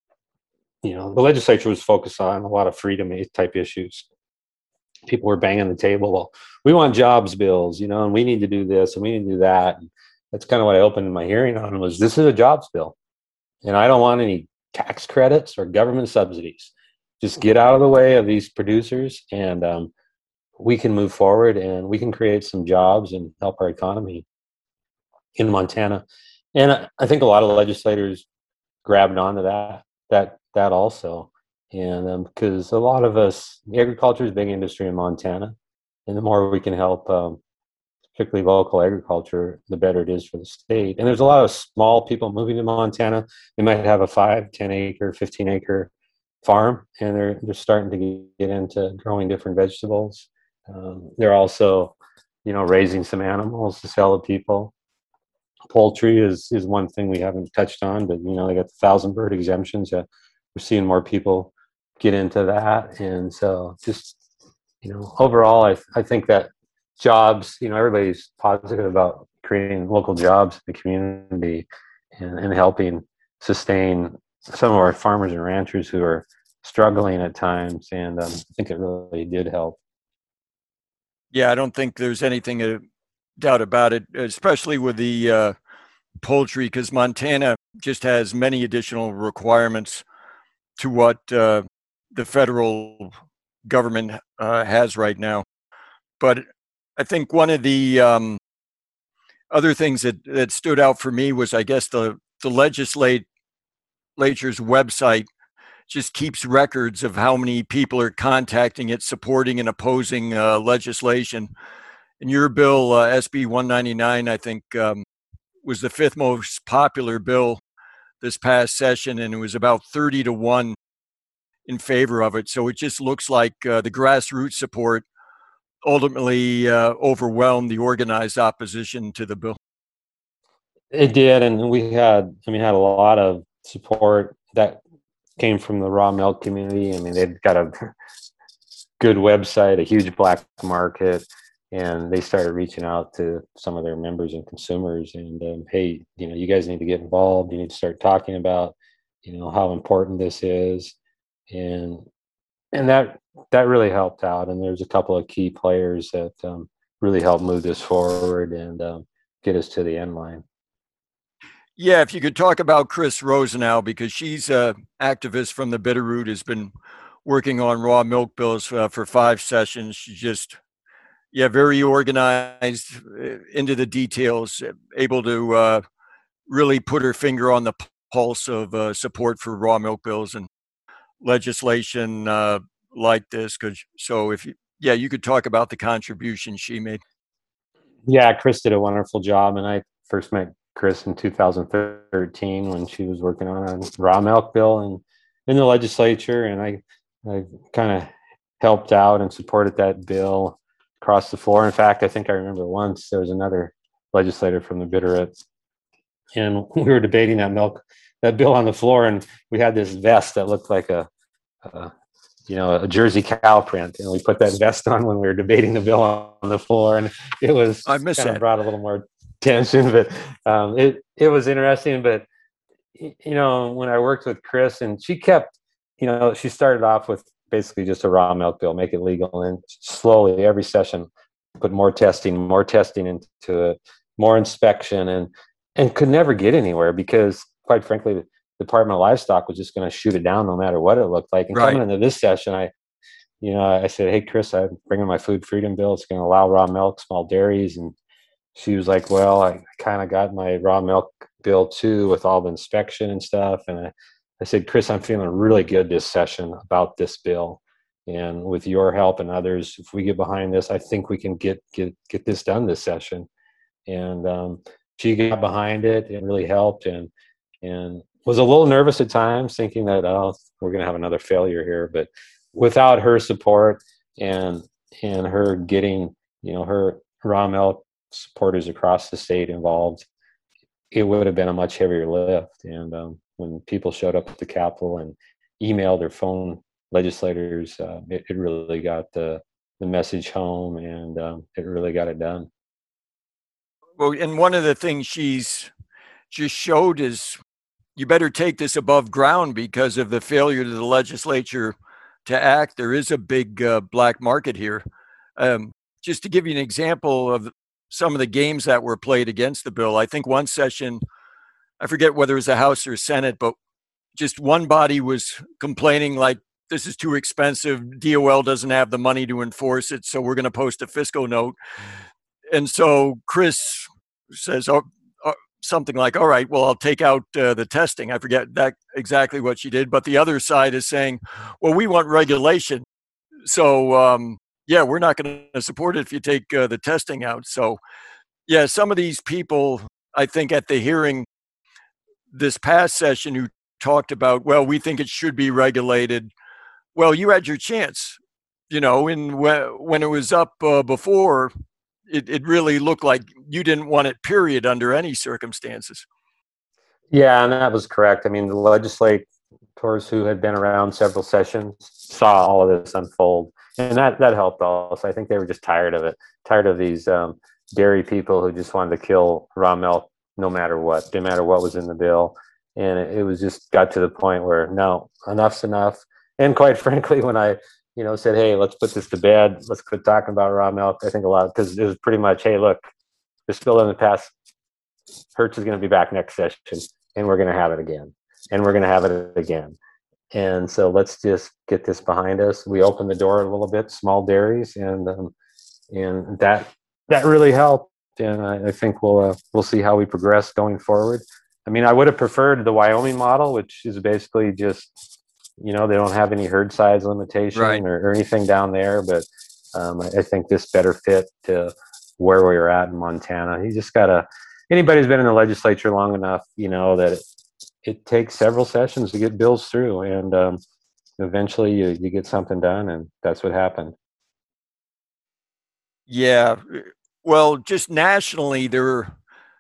the legislature was focused on a lot of freedom type issues. People were banging the table. Well, we want jobs bills, and we need to do this and we need to do that. And that's kind of what I opened my hearing on was this is a jobs bill. And I don't want any tax credits or government subsidies. Just get out of the way of these producers and we can move forward and we can create some jobs and help our economy in Montana. And I think a lot of legislators grabbed onto that also. And because a lot of us, agriculture is a big industry in Montana. And the more we can help, particularly local agriculture, the better it is for the state. And there's a lot of small people moving to Montana. They might have a 5, 10 acre, 15 acre farm, and they're starting to get into growing different vegetables. They're also, raising some animals to sell to people. Poultry is one thing we haven't touched on, but they got the 1,000 bird exemptions. We're seeing more people get into that, and so just overall, I think that jobs, everybody's positive about creating local jobs in the community and helping sustain some of our farmers and ranchers who are struggling at times, and I think it really did help. Yeah, I don't think there's anything doubt about it, especially with the poultry, because Montana just has many additional requirements to what the federal government has right now. But I think one of the other things that stood out for me was, I guess, the legislature's website just keeps records of how many people are contacting it, supporting and opposing legislation. And your bill, SB 199, I think, was the 5th most popular bill this past session, and it was about 30-1 in favor of it. So it just looks like the grassroots support ultimately overwhelmed the organized opposition to the bill. It did, and we had a lot of support that came from the raw milk community. I mean, they've got a good website, a huge black market, and they started reaching out to some of their members and consumers and hey, you guys need to get involved. You need to start talking about how important this is, and that really helped out. And there's a couple of key players that really helped move this forward and get us to the end line. Yeah, if you could talk about Chris Rosenau, because she's an activist from the Bitterroot, has been working on raw milk bills for 5 sessions. She's just, very organized, into the details, able to really put her finger on the pulse of support for raw milk bills and legislation like this. So if you could talk about the contribution she made. Yeah, Chris did a wonderful job, and I first met Chris in 2013 when she was working on a raw milk bill and in the legislature, and I kind of helped out and supported that bill across the floor. In fact, I think I remember once there was another legislator from the Bitterroot, and we were debating that bill on the floor, and we had this vest that looked like a Jersey cow print, and we put that vest on when we were debating the bill on the floor, and it was brought a little more tension, but it was interesting. But when I worked with Chris, and she kept, she started off with basically just a raw milk bill, make it legal, and slowly every session put more testing into it, more inspection, and could never get anywhere because, quite frankly, the Department of Livestock was just going to shoot it down no matter what it looked like. And coming into this session, I said, "Hey, Chris, I'm bringing my food freedom bill. It's going to allow raw milk, small dairies." And she was like, "Well, I kind of got my raw milk bill too with all the inspection and stuff." And I said, "Chris, I'm feeling really good this session about this bill. And with your help and others, if we get behind this, I think we can get this done this session." And she got behind it and really helped, and was a little nervous at times, thinking that, oh, we're going to have another failure here. But without her support and her getting, her raw milk supporters across the state involved, it would have been a much heavier lift. And when people showed up at the Capitol and emailed or phoned legislators, it really got the message home, and it really got it done. Well, and one of the things she's just showed is you better take this above ground because of the failure of the legislature to act. There is a big black market here. Just to give you an example of some of the games that were played against the bill, I think one session, I forget whether it was the House or Senate, but just one body was complaining like, this is too expensive. DOL doesn't have the money to enforce it, so we're going to post a fiscal note. And so Chris says, something like, all right, well, I'll take out the testing. I forget that exactly what she did. But the other side is saying, well, we want regulation. So, yeah, we're not going to support it if you take the testing out. So, yeah, some of these people, I think at the hearing this past session who talked about, well, we think it should be regulated. Well, you had your chance, and when it was up before, it really looked like you didn't want it, period, under any circumstances. Yeah, and that was correct. I mean, the legislators who had been around several sessions saw all of this unfold, and that helped also. I think they were just tired of it, tired of these dairy people who just wanted to kill raw milk no matter what, no matter what was in the bill. And it was just got to the point where, no, enough's enough. And quite frankly, when I said, hey, let's put this to bed, let's quit talking about raw milk, I think a lot, because it was pretty much, hey, look, this bill in the past, Hertz is going to be back next session, and we're going to have it again, and we're going to have it again. And so let's just get this behind us. We opened the door a little bit, small dairies, and that really helped. And I think we'll see how we progress going forward. I mean, I would have preferred the Wyoming model, which is basically just, they don't have any herd size limitation, right, or anything down there. But I think this better fit to where we were at in Montana. You just gotta, anybody who's been in the legislature long enough, that it takes several sessions to get bills through, and eventually you get something done, and that's what happened. Yeah. Well, just nationally, there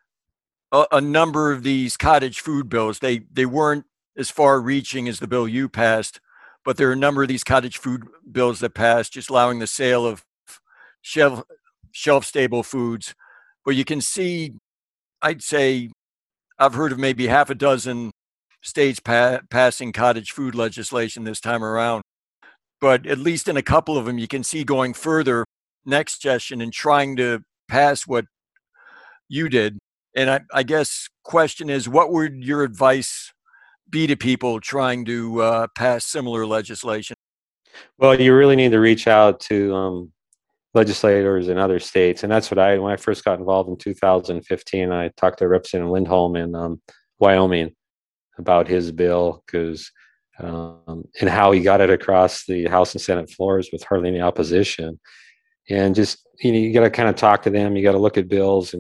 are a number of these cottage food bills. They weren't as far reaching as the bill you passed, but there are a number of these cottage food bills that passed, just allowing the sale of shelf stable foods. But you can see, I'd say, I've heard of maybe half a dozen states passing cottage food legislation this time around. But at least in a couple of them, you can see going further next session and trying to pass what you did. And I guess question is, what would your advice be to people trying to pass similar legislation? Well, you really need to reach out to legislators in other states, and that's what when I first got involved in 2015, I talked to Representative Lindholm in Wyoming about his bill, because and how he got it across the House and Senate floors with hardly any opposition. And just, you got to kind of talk to them. You got to look at bills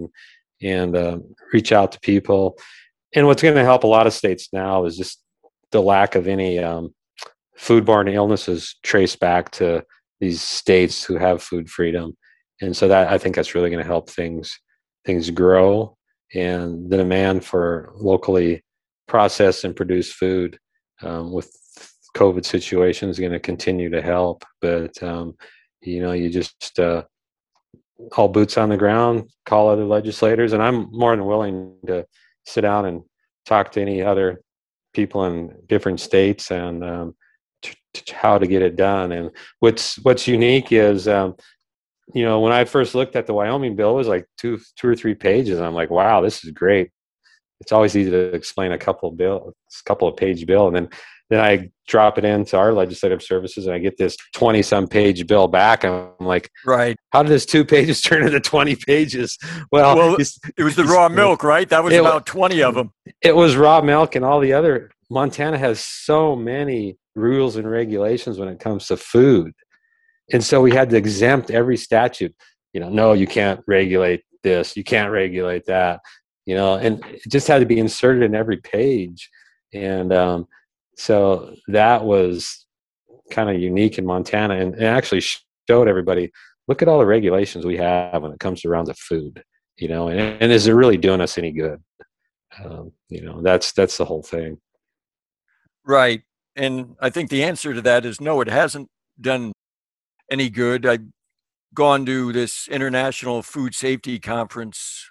and reach out to people. And what's going to help a lot of states now is just the lack of any foodborne illnesses traced back to these states who have food freedom. And so I think that's really going to help things grow, and the demand for locally processed and produced food with COVID situation is going to continue to help. But you just all boots on the ground, call other legislators, and I'm more than willing to sit down and talk to any other people in different states and how to get it done. And what's unique is, when I first looked at the Wyoming bill, it was like two or three pages. And I'm like, wow, this is great. It's always easy to explain a couple of page bill, and then I drop it into our legislative services, and I get this 20-some page bill back. I'm like, right, how did this 2 pages turn into 20 pages? Well, it was the raw milk, right? That was about 20 of them. It was raw milk, and all the other. Montana has so many rules and regulations when it comes to food, and so we had to exempt every statute. No, you can't regulate this, you can't regulate that. and it just had to be inserted in every page. And so that was kind of unique in Montana, and it actually showed everybody, look at all the regulations we have when it comes around to food, and is it really doing us any good? That's the whole thing. Right. And I think the answer to that is no, it hasn't done any good. I've gone to this international food safety conference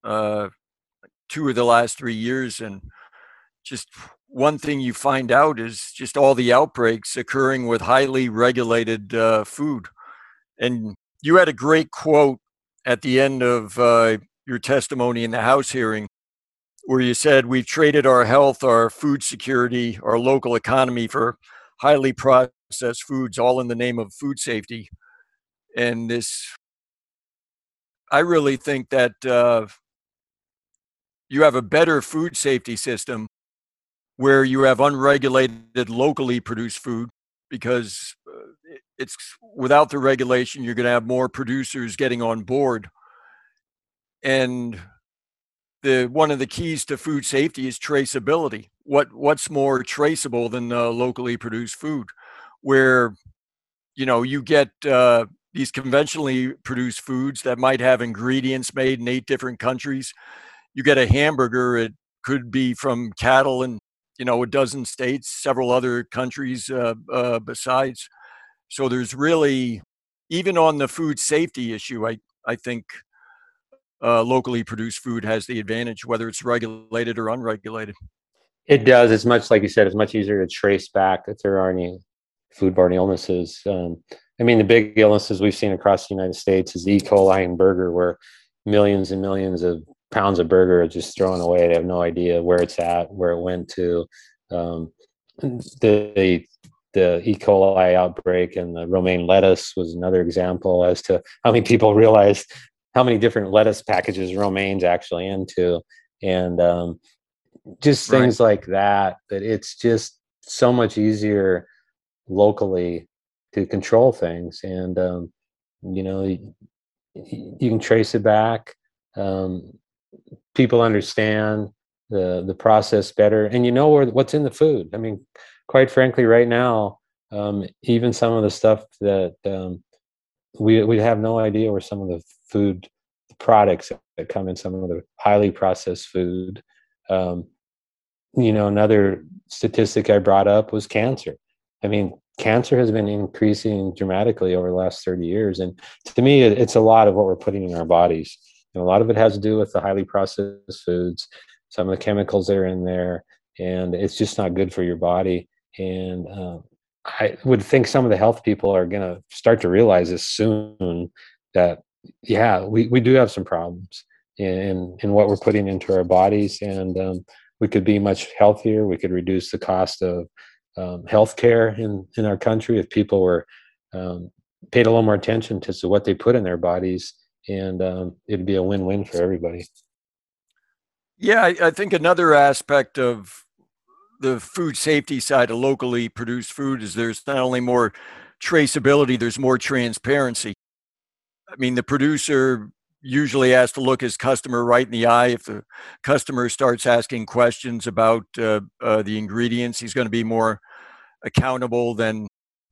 2 of the last 3 years, and just one thing you find out is just all the outbreaks occurring with highly regulated food. And you had a great quote at the end of your testimony in the House hearing where you said, "We've traded our health, our food security, our local economy for highly processed foods, all in the name of food safety." And I really think that you have a better food safety system where you have unregulated, locally produced food, because it's without the regulation, you're going to have more producers getting on board. And one of the keys to food safety is traceability. What's more traceable than locally produced food, where you get these conventionally produced foods that might have ingredients made in 8 different countries. You get a hamburger, it could be from cattle in a dozen states, several other countries besides. So there's really, even on the food safety issue, I think locally produced food has the advantage, whether it's regulated or unregulated. It does. It's much, like you said, it's much easier to trace back if there are any foodborne illnesses. The big illnesses we've seen across the United States is E. coli and burger, where millions and millions of pounds of burger are just thrown away. They have no idea where it's at, where it went to. The E. coli outbreak and the romaine lettuce was another example as to how many people realized how many different lettuce packages romaine's actually into, and just things like that. But it's just so much easier locally to control things, and you can trace it back. People understand the process better, and what's in the food. Quite frankly, right now, even some of the stuff that we have no idea where some of the food products that come in some of the highly processed food. Another statistic I brought up was cancer. Cancer has been increasing dramatically over the last 30 years. And to me, it's a lot of what we're putting in our bodies. And a lot of it has to do with the highly processed foods, some of the chemicals that are in there, and it's just not good for your body. And I would think some of the health people are going to start to realize this soon, that, we do have some problems in what we're putting into our bodies. And we could be much healthier. We could reduce the cost of healthcare in our country if people were paid a little more attention to what they put in their bodies, and it'd be a win-win for everybody. Yeah, I think another aspect of the food safety side of locally produced food is there's not only more traceability, there's more transparency. The producer usually has to look his customer right in the eye. If the customer starts asking questions about the ingredients, he's going to be more accountable than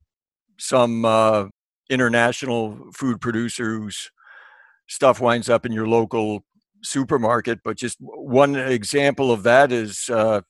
some international food producer whose stuff winds up in your local supermarket. But just one example of that is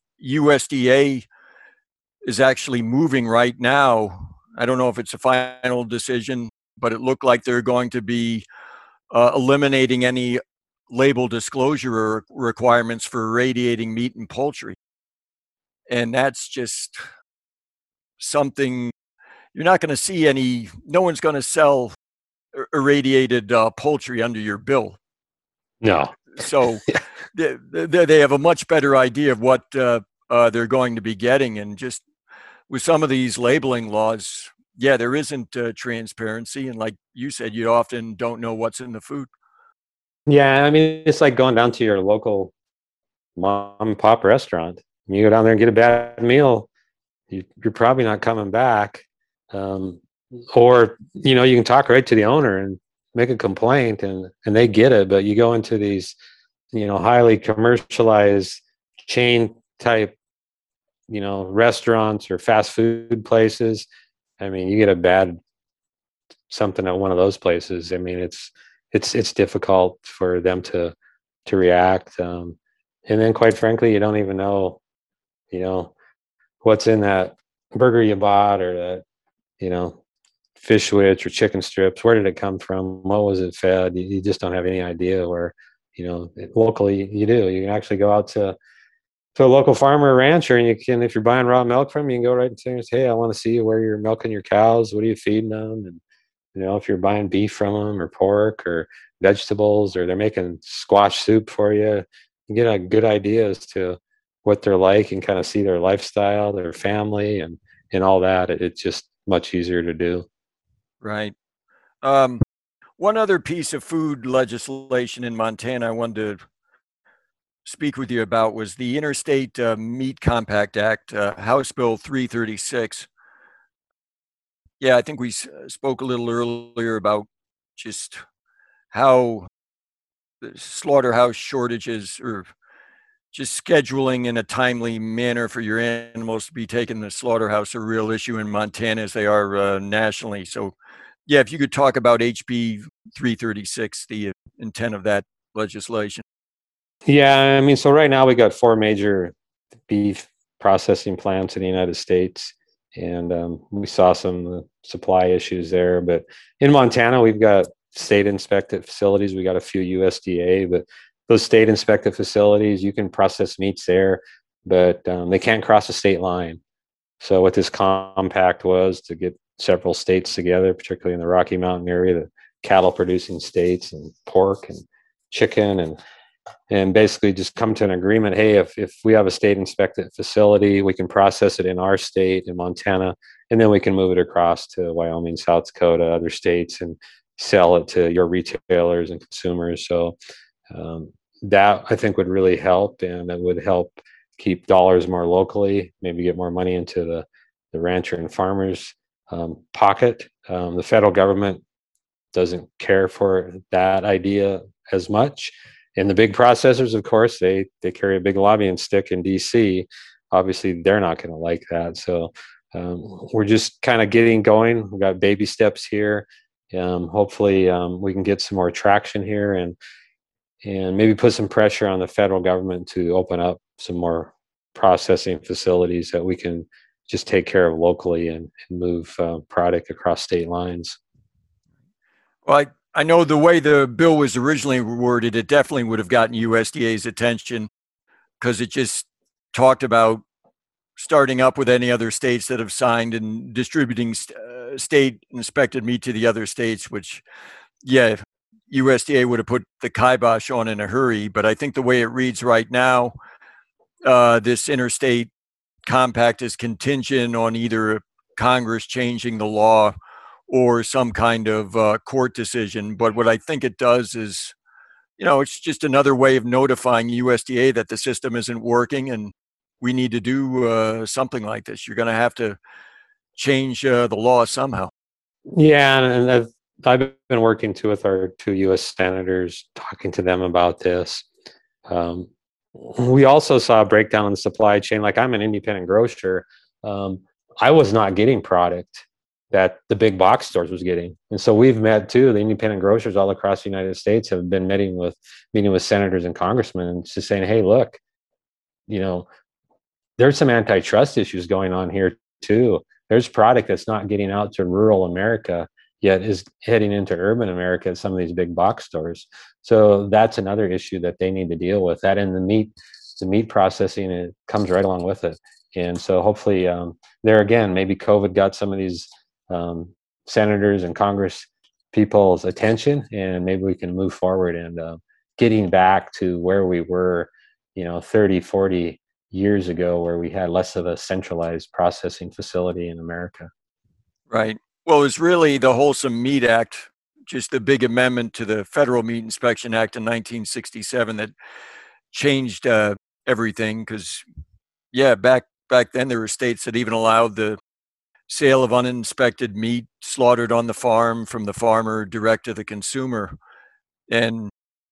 USDA is actually moving right now. I don't know if it's a final decision, but it looked like they're going to be eliminating any label disclosure requirements for irradiating meat and poultry. And that's just something you're not going to see no one's going to sell irradiated poultry under your bill. No. So they have a much better idea of what they're going to be getting. And just with some of these labeling laws, there isn't transparency. And like you said, you often don't know what's in the food. Yeah, it's like going down to your local mom and pop restaurant. You go down there and get a bad meal, you're probably not coming back. Or, you can talk right to the owner and make a complaint, and they get it. But you go into these highly commercialized chain type, restaurants or fast food places, I mean, you get a bad something at one of those places. I mean, it's difficult for them to react. And then, quite frankly, you don't even know, you know, what's in that burger you bought or that, fish witch or chicken strips. Where did it come from? What was it fed? You just don't have any idea. Where, locally you do. You can actually go out to a local farmer or rancher, and you can, if you're buying raw milk from 'em, you can go right and say, hey, I want to see where you're milking your cows. What are you feeding them? And if you're buying beef from them or pork or vegetables, or they're making squash soup for you, you get a good idea as to what they're like and kind of see their lifestyle, their family, and all that. It's just much easier to do. Right. One other piece of food legislation in Montana I wanted to speak with you about was the Interstate Meat Compact Act, House Bill 336. Yeah, I think we spoke a little earlier about just how the slaughterhouse shortages, or just scheduling in a timely manner for your animals to be taken to the slaughterhouse, are a real issue in Montana as they are nationally. So, yeah, if you could talk about HB 336, the intent of that legislation. Yeah, I mean, so right now we got four major beef processing plants in the United States, and we saw some supply issues there. But in Montana, we've got state inspected facilities. We got a few USDA, but those state inspected facilities, you can process meats there, but they can't cross a state line. So what this compact was to get several states together, particularly in the Rocky Mountain area, the cattle producing states, and pork and chicken, and basically just come to an agreement. Hey, if we have a state inspected facility, we can process it in our state in Montana, and then we can move it across to Wyoming, South Dakota, other states, and sell it to your retailers and consumers. So that, I think, would really help, and it would help keep dollars more locally, maybe get more money into the rancher and farmers pocket. The federal government doesn't care for that idea as much. And the big processors, of course, they carry a big lobbying stick in DC. Obviously, they're not going to like that. So we're just kind of getting going. We've got baby steps here. Hopefully, we can get some more traction here, and maybe put some pressure on the federal government to open up some more processing facilities that we can just take care of locally, and move product across state lines. Well, I know the way the bill was originally worded, it definitely would have gotten USDA's attention, because it just talked about starting up with any other states that have signed and distributing state inspected meat to the other states, which, yeah, USDA would have put the kibosh on in a hurry. But I think the way it reads right now, this interstate compact is contingent on either Congress changing the law or some kind of court decision. But what I think it does is, it's just another way of notifying USDA that the system isn't working and we need to do something like this. You're going to have to change the law somehow. Yeah, and I've been working with our two U.S. senators, talking to them about this. We also saw a breakdown in the supply chain. Like, I'm an independent grocer. I was not getting product that the big box stores was getting. And so we've met too, the independent grocers all across the United States have been meeting with senators and congressmen, and just saying, hey, look, there's some antitrust issues going on here too. There's product that's not getting out to rural America, yet is heading into urban America at some of these big box stores. So that's another issue that they need to deal with. That, and the meat processing, it comes right along with it. And so hopefully there again, maybe COVID got some of these senators and Congress people's attention, and maybe we can move forward and getting back to where we were, 30, 40 years ago, where we had less of a centralized processing facility in America. Right. Well, it's really the Wholesome Meat Act, just the big amendment to the Federal Meat Inspection Act in 1967, that changed everything. Because, yeah, back then there were states that even allowed the sale of uninspected meat slaughtered on the farm from the farmer direct to the consumer. And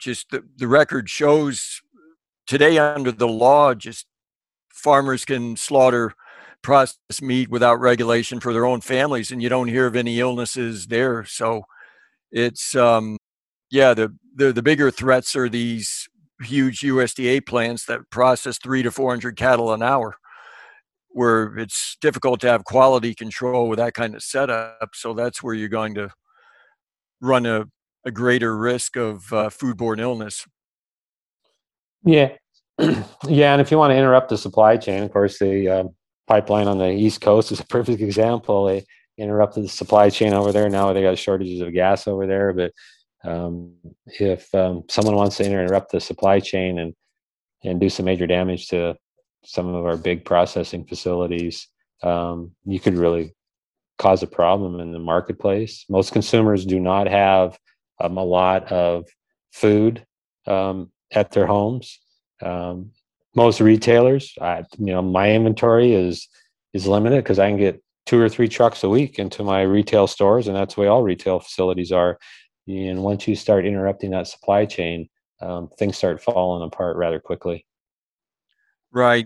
just the record shows today under the law, just farmers can slaughter processed meat without regulation for their own families, and you don't hear of any illnesses there. So it's yeah, the bigger threats are these huge USDA plants that process 300 to 400 cattle an hour, where it's difficult to have quality control with that kind of setup. So that's where you're going to run a greater risk of foodborne illness. Yeah. Yeah. And if you want to interrupt the supply chain, of course, the pipeline on the East Coast is a perfect example. They interrupted the supply chain over there. Now they got shortages of gas over there. But if someone wants to interrupt the supply chain and do some major damage to some of our big processing facilities, you could really cause a problem in the marketplace. Most consumers do not have a lot of food at their homes. Most retailers, my inventory is limited because I can get 2 or 3 trucks a week into my retail stores, and that's the way all retail facilities are. And once you start interrupting that supply chain, things start falling apart rather quickly. Right.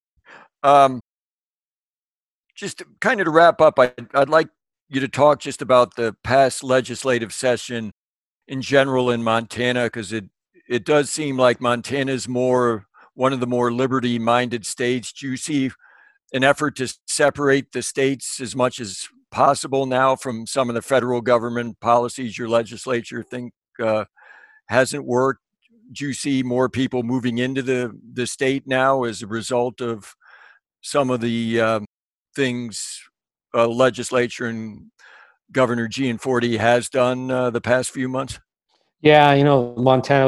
Just kind of to wrap up, I'd like you to talk just about the past legislative session in general in Montana, because it does seem like Montana is one of the more liberty-minded states. Do you see an effort to separate the states as much as possible now from some of the federal government policies your legislature think hasn't worked? Do you see more people moving into the state now as a result of some of the things legislature and Governor Gianforte has done the past few months? Yeah, Montana,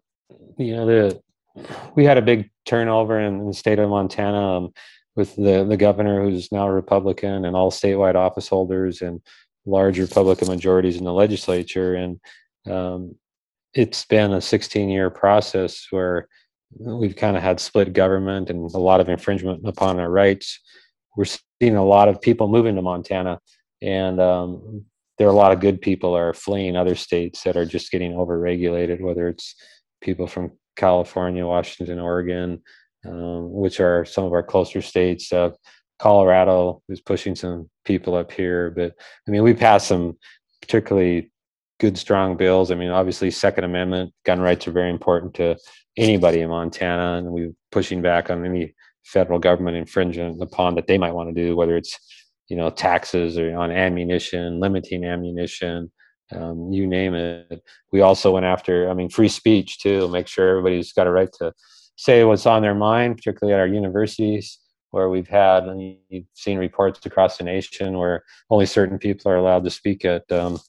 we had a big turnover in the state of Montana, with the governor who's now a Republican, and all statewide office holders and large Republican majorities in the legislature. And it's been a 16-year process where we've kind of had split government and a lot of infringement upon our rights. We're seeing a lot of people moving to Montana, and there are a lot of good people are fleeing other states that are just getting overregulated, whether it's people from California, Washington, Oregon, which are some of our closer states. Colorado is pushing some people up here, but I mean, we passed some particularly good, strong bills. I mean, obviously, Second Amendment, gun rights are very important to anybody in Montana, and we're pushing back on any federal government infringement upon that they might want to do, whether it's taxes or on ammunition, limiting ammunition, you name it. We also went after, free speech too, make sure everybody's got a right to say what's on their mind, particularly at our universities, where we've had, and you've seen reports across the nation where only certain people are allowed to speak at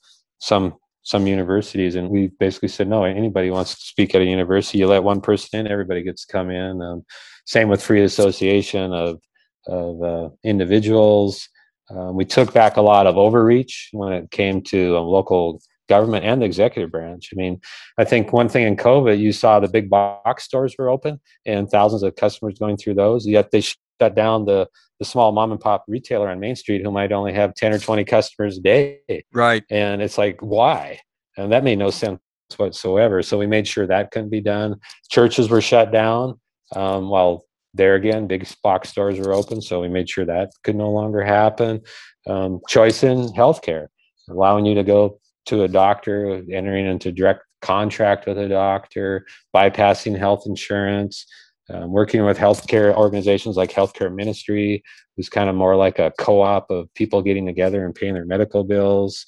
some universities, and we basically said no. Anybody wants to speak at a university, you let one person in, everybody gets to come in. Same with free association of individuals. We took back a lot of overreach when it came to local government and the executive branch. I mean, I think one thing in COVID, you saw the big box stores were open and thousands of customers going through those, yet they shut down the small mom and pop retailer on Main Street who might only have 10 or 20 customers a day. Right. And it's like, why? And that made no sense whatsoever. So we made sure that couldn't be done. Churches were shut down while there again, big box stores were open. So we made sure that could no longer happen. Choice in healthcare, allowing you to go to a doctor, entering into direct contract with a doctor, bypassing health insurance, working with healthcare organizations like Healthcare Ministry, who's kind of more like a co-op of people getting together and paying their medical bills.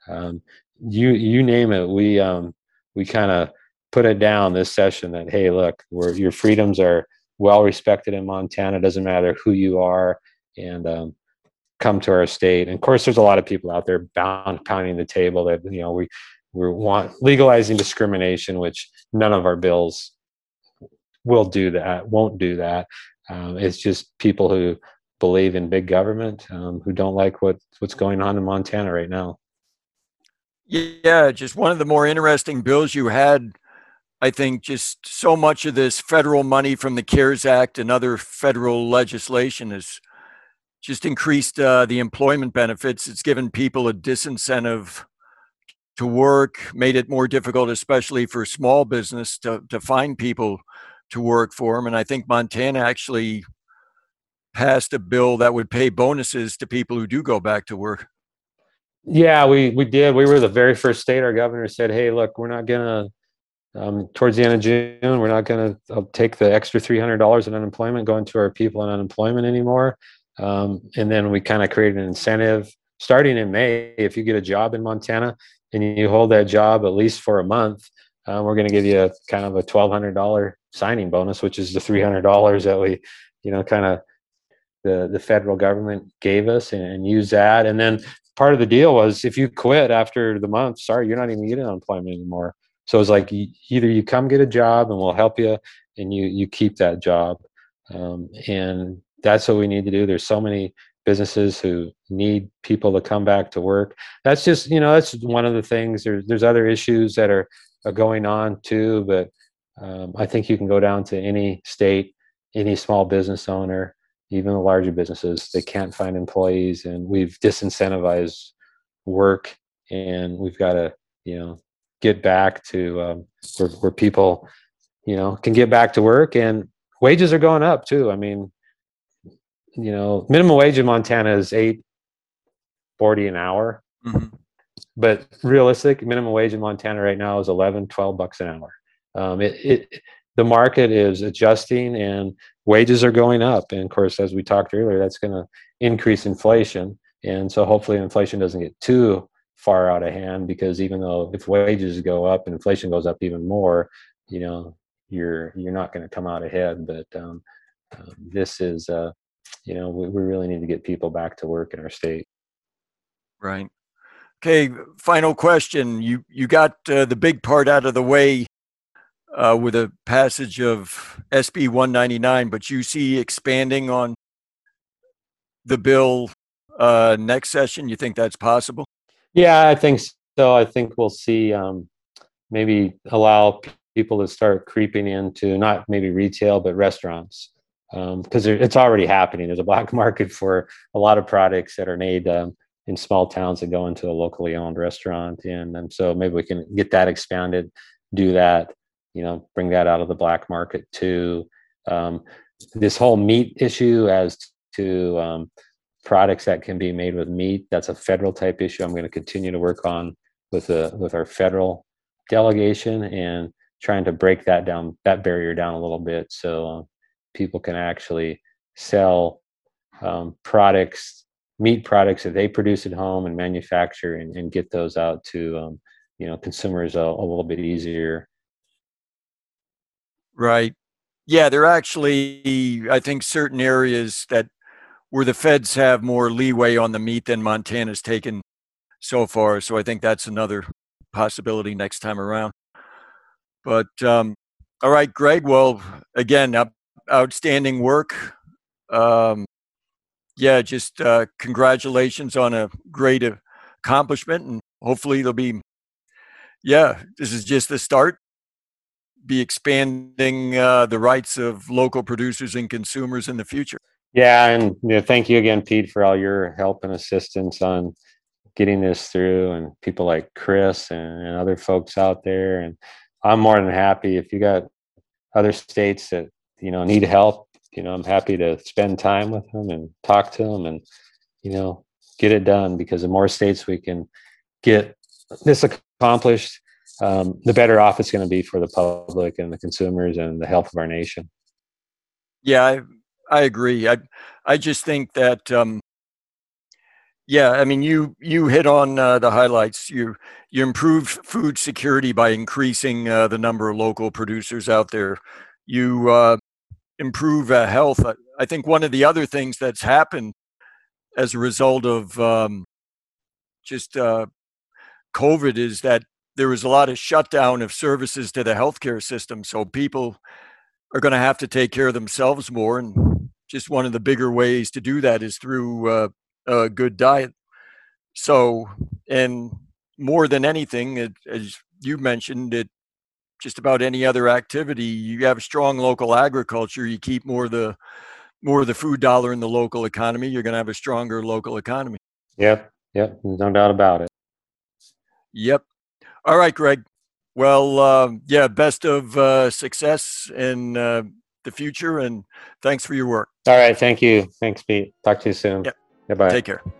You name it. We kind of put it down this session that, hey, look, your freedoms are well respected in Montana. It doesn't matter who you are, and come to our state. And of course, there's a lot of people out there pounding the table that we want legalizing discrimination, which none of our bills will do that, won't do that. It's just people who believe in big government, who don't like what's going on in Montana right now. Yeah, just one of the more interesting bills you had. I think just so much of this federal money from the CARES Act and other federal legislation has just increased the employment benefits. It's given people a disincentive to work, made it more difficult, especially for small business to find people to work for them. And I think Montana actually passed a bill that would pay bonuses to people who do go back to work. Yeah, we did. We were the very first state. Our governor said, "Hey, look, we're not gonna towards the end of June, we're not going to take the extra $300 in unemployment going to our people in unemployment anymore." And then we kind of created an incentive starting in May. If you get a job in Montana and you hold that job at least for a month, we're going to give you a kind of a $1,200 signing bonus, which is the $300 that we, kind of the federal government gave us, and use that. And then part of the deal was if you quit after the month, sorry, you're not even getting unemployment anymore. So it's like either you come get a job and we'll help you, and you keep that job. And that's what we need to do. There's so many businesses who need people to come back to work. That's just, that's one of the things. There's other issues that are going on too, but I think you can go down to any state, any small business owner, even the larger businesses, they can't find employees, and we've disincentivized work, and we've got to, get back to where people, can get back to work, and wages are going up too. I mean, minimum wage in Montana is $8.40 an hour, but realistic minimum wage in Montana right now is $11-12 an hour. The market is adjusting, and wages are going up. And of course, as we talked earlier, that's going to increase inflation. And so hopefully inflation doesn't get too far out of hand, because even though if wages go up and inflation goes up even more, you're not going to come out ahead. But this is, we really need to get people back to work in our state. Right. Okay. Final question. You got the big part out of the way with a passage of SB 199, but you see expanding on the bill next session? You think that's possible? Yeah, I think so. I think we'll see maybe allow people to start creeping into not maybe retail, but restaurants, because it's already happening. There's a black market for a lot of products that are made in small towns that go into a locally owned restaurant. And so maybe we can get that expanded, do that, bring that out of the black market too. This whole meat issue as to products that can be made with meat, that's a federal type issue. I'm going to continue to work on with our federal delegation, and trying to break that barrier down a little bit, so people can actually sell meat products that they produce at home and manufacture, and get those out to consumers a little bit easier. Right. Yeah, there are actually, I think, certain areas where the feds have more leeway on the meat than Montana's taken so far. So I think that's another possibility next time around. But all right, Greg. Well, again, outstanding work. Yeah, just congratulations on a great accomplishment, and hopefully there'll be. Yeah, this is just the start. Be expanding the rights of local producers and consumers in the future. Yeah, and thank you again, Pete, for all your help and assistance on getting this through, and people like Chris and other folks out there. And I'm more than happy if you got other states that need help. I'm happy to spend time with them and talk to them, and get it done, because the more states we can get this accomplished, the better off it's going to be for the public and the consumers and the health of our nation. Yeah, I agree. I just think that yeah, I mean, you hit on the highlights. You improve food security by increasing the number of local producers out there. You improve health. I think one of the other things that's happened as a result of just COVID is that there was a lot of shutdown of services to the healthcare system. So people are going to have to take care of themselves more, and just one of the bigger ways to do that is through a good diet. So, and more than anything, as you mentioned, just about any other activity, you have strong local agriculture, you keep more of the food dollar in the local economy, you're going to have a stronger local economy. Yep, no doubt about it. Yep. All right, Greg. Well, yeah, best of success in the future, and thanks for your work. All right. Thank you. Thanks, Pete. Talk to you soon. Yep. Goodbye. Take care.